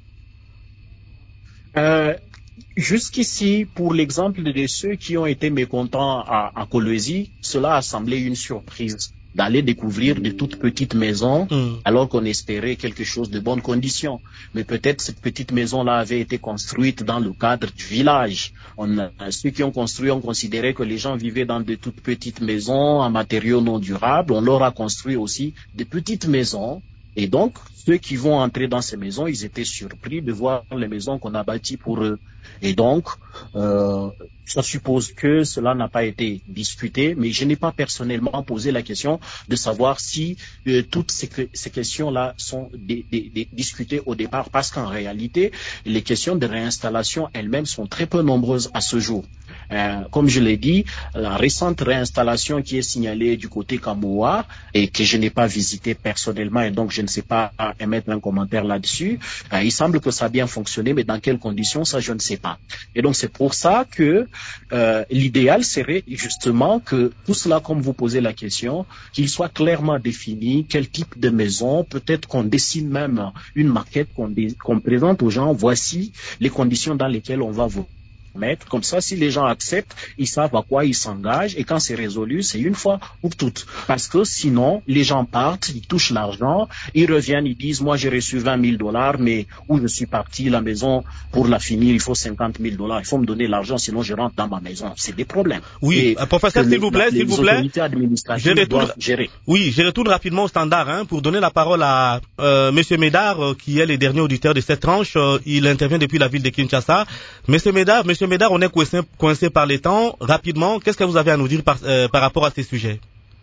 Euh, jusqu'ici, pour l'exemple de ceux qui ont été mécontents à, à Kolwezi, cela a semblé une surprise. d'aller découvrir de toutes petites maisons, mmh. alors qu'on espérait quelque chose de bonnes conditions. Mais peut-être cette petite maison-là avait été construite dans le cadre du village. On a, ceux qui ont construit ont considéré que les gens vivaient dans de toutes petites maisons en matériaux non durables. On leur a construit aussi de petites maisons. Et donc, ceux qui vont entrer dans ces maisons, ils étaient surpris de voir les maisons qu'on a bâties pour eux. Et donc, euh, ça suppose que cela n'a pas été discuté, mais je n'ai pas personnellement posé la question de savoir si euh, toutes ces, ces questions-là sont des, des, des discutées au départ, parce qu'en réalité, les questions de réinstallation elles-mêmes sont très peu nombreuses à ce jour. Euh, comme je l'ai dit, la récente réinstallation qui est signalée du côté Kamoa et que je n'ai pas visité personnellement et donc je ne sais pas émettre un commentaire là-dessus, euh, il semble que ça a bien fonctionné, mais dans quelles conditions, ça je ne sais pas. Et donc c'est pour ça que euh, l'idéal serait justement que tout cela, comme vous posez la question, qu'il soit clairement défini, quel type de maison, peut-être qu'on dessine même une maquette qu'on, dé- qu'on présente aux gens, voici les conditions dans lesquelles on va vous mettre. Comme ça, si les gens acceptent, ils savent à quoi ils s'engagent et quand c'est résolu, c'est une fois pour toutes. Parce que sinon, les gens partent, ils touchent l'argent, ils reviennent, ils disent, moi j'ai reçu vingt mille dollars, mais où je suis parti, la maison, pour la finir, il faut cinquante mille dollars. Il faut me donner l'argent, sinon je rentre dans ma maison. C'est des problèmes. Oui, euh, professeur, s'il vous plaît, s'il vous plaît. Je retourne, gérer. Oui, je retourne rapidement au standard, hein, pour donner la parole à euh, Monsieur Médard, euh, qui est le dernier auditeur de cette tranche. Euh, il intervient depuis la ville de Kinshasa. Monsieur Médard, Monsieur Médard, on est coincé, coincé par les temps. Rapidement, qu'est-ce que vous avez à nous dire par, euh, par rapport à ces sujets?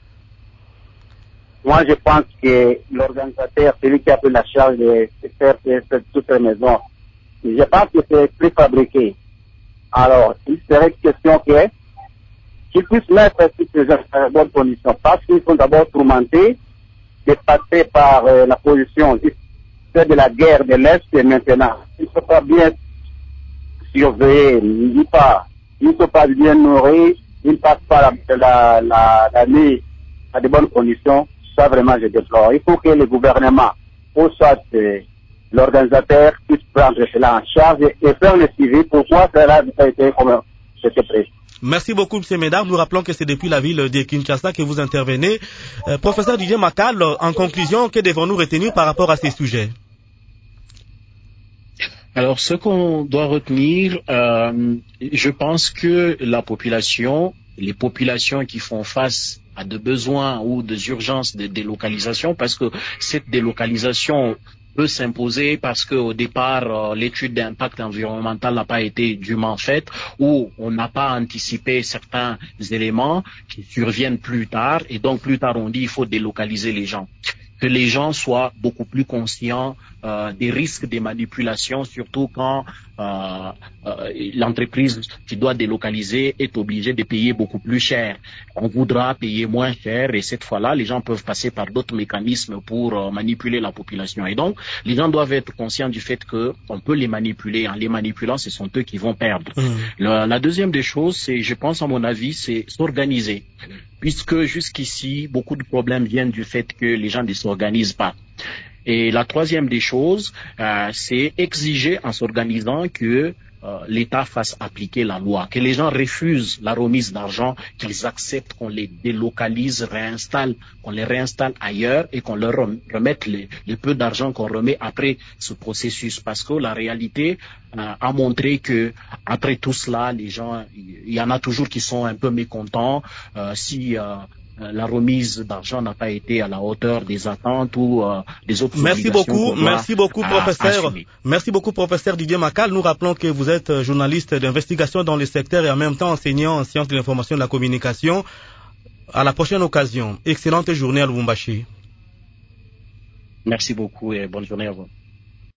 Moi, je pense que l'organisateur, celui qui a pris la charge de faire toutes ces maisons, je pense que c'est préfabriqué. Alors, il serait question que qu'ils puissent mettre toutes ces gens dans de bonnes conditions, parce qu'ils sont d'abord tourmentés de passer par euh, la position de la guerre de l'Est et maintenant. Ils ne sont pas bien surveillés, ils ne pas, ils sont pas bien nourris, ils ne passent pas la, la, la, la nuit à de bonnes conditions. Ça, vraiment, je déplore. Il faut que le gouvernement, ou soit euh, l'organisateur, puisse prendre cela en charge et faire le suivi. Pourquoi cela n'a pas été comme c'était prévu. Merci beaucoup, M. Médard. Nous rappelons que c'est depuis la ville de Kinshasa que vous intervenez. Euh, professeur Didier Macal, en conclusion, que devons-nous retenir par rapport à ces sujets? Alors, ce qu'on doit retenir, euh, je pense que la population, les populations qui font face à de besoins ou des urgences de délocalisation, parce que cette délocalisation peut s'imposer parce que au départ euh, l'étude d'impact environnemental n'a pas été dûment faite ou on n'a pas anticipé certains éléments qui surviennent plus tard et donc plus tard on dit il faut délocaliser les gens. Que les gens soient beaucoup plus conscients euh, des risques des manipulations, surtout quand euh, euh, l'entreprise qui doit délocaliser est obligée de payer beaucoup plus cher. On voudra payer moins cher et cette fois-là, les gens peuvent passer par d'autres mécanismes pour euh, manipuler la population. Et donc, les gens doivent être conscients du fait que on peut les manipuler. En les manipulant, ce sont eux qui vont perdre. Mmh. La, la deuxième des choses, c'est, je pense à mon avis, c'est s'organiser. Puisque jusqu'ici, beaucoup de problèmes viennent du fait que les gens ne s'organisent pas. Et la troisième des choses, euh, c'est exiger en s'organisant que euh, l'État fasse appliquer la loi, que les gens refusent la remise d'argent, qu'ils acceptent qu'on les délocalise, réinstalle, qu'on les réinstalle ailleurs et qu'on leur remette les, les peu d'argent qu'on remet après ce processus. Parce que la réalité euh, a montré que après tout cela, les gens, il y en a toujours qui sont un peu mécontents euh, si euh, la remise d'argent n'a pas été à la hauteur des attentes ou euh, des autres merci obligations beaucoup, qu'on doit merci beaucoup, professeur. Assumer. Merci beaucoup, professeur Didier Macal. Nous rappelons que vous êtes journaliste d'investigation dans le secteur et en même temps enseignant en sciences de l'information et de la communication. À la prochaine occasion. Excellente journée à Lubumbashi. Merci beaucoup et bonne journée à vous.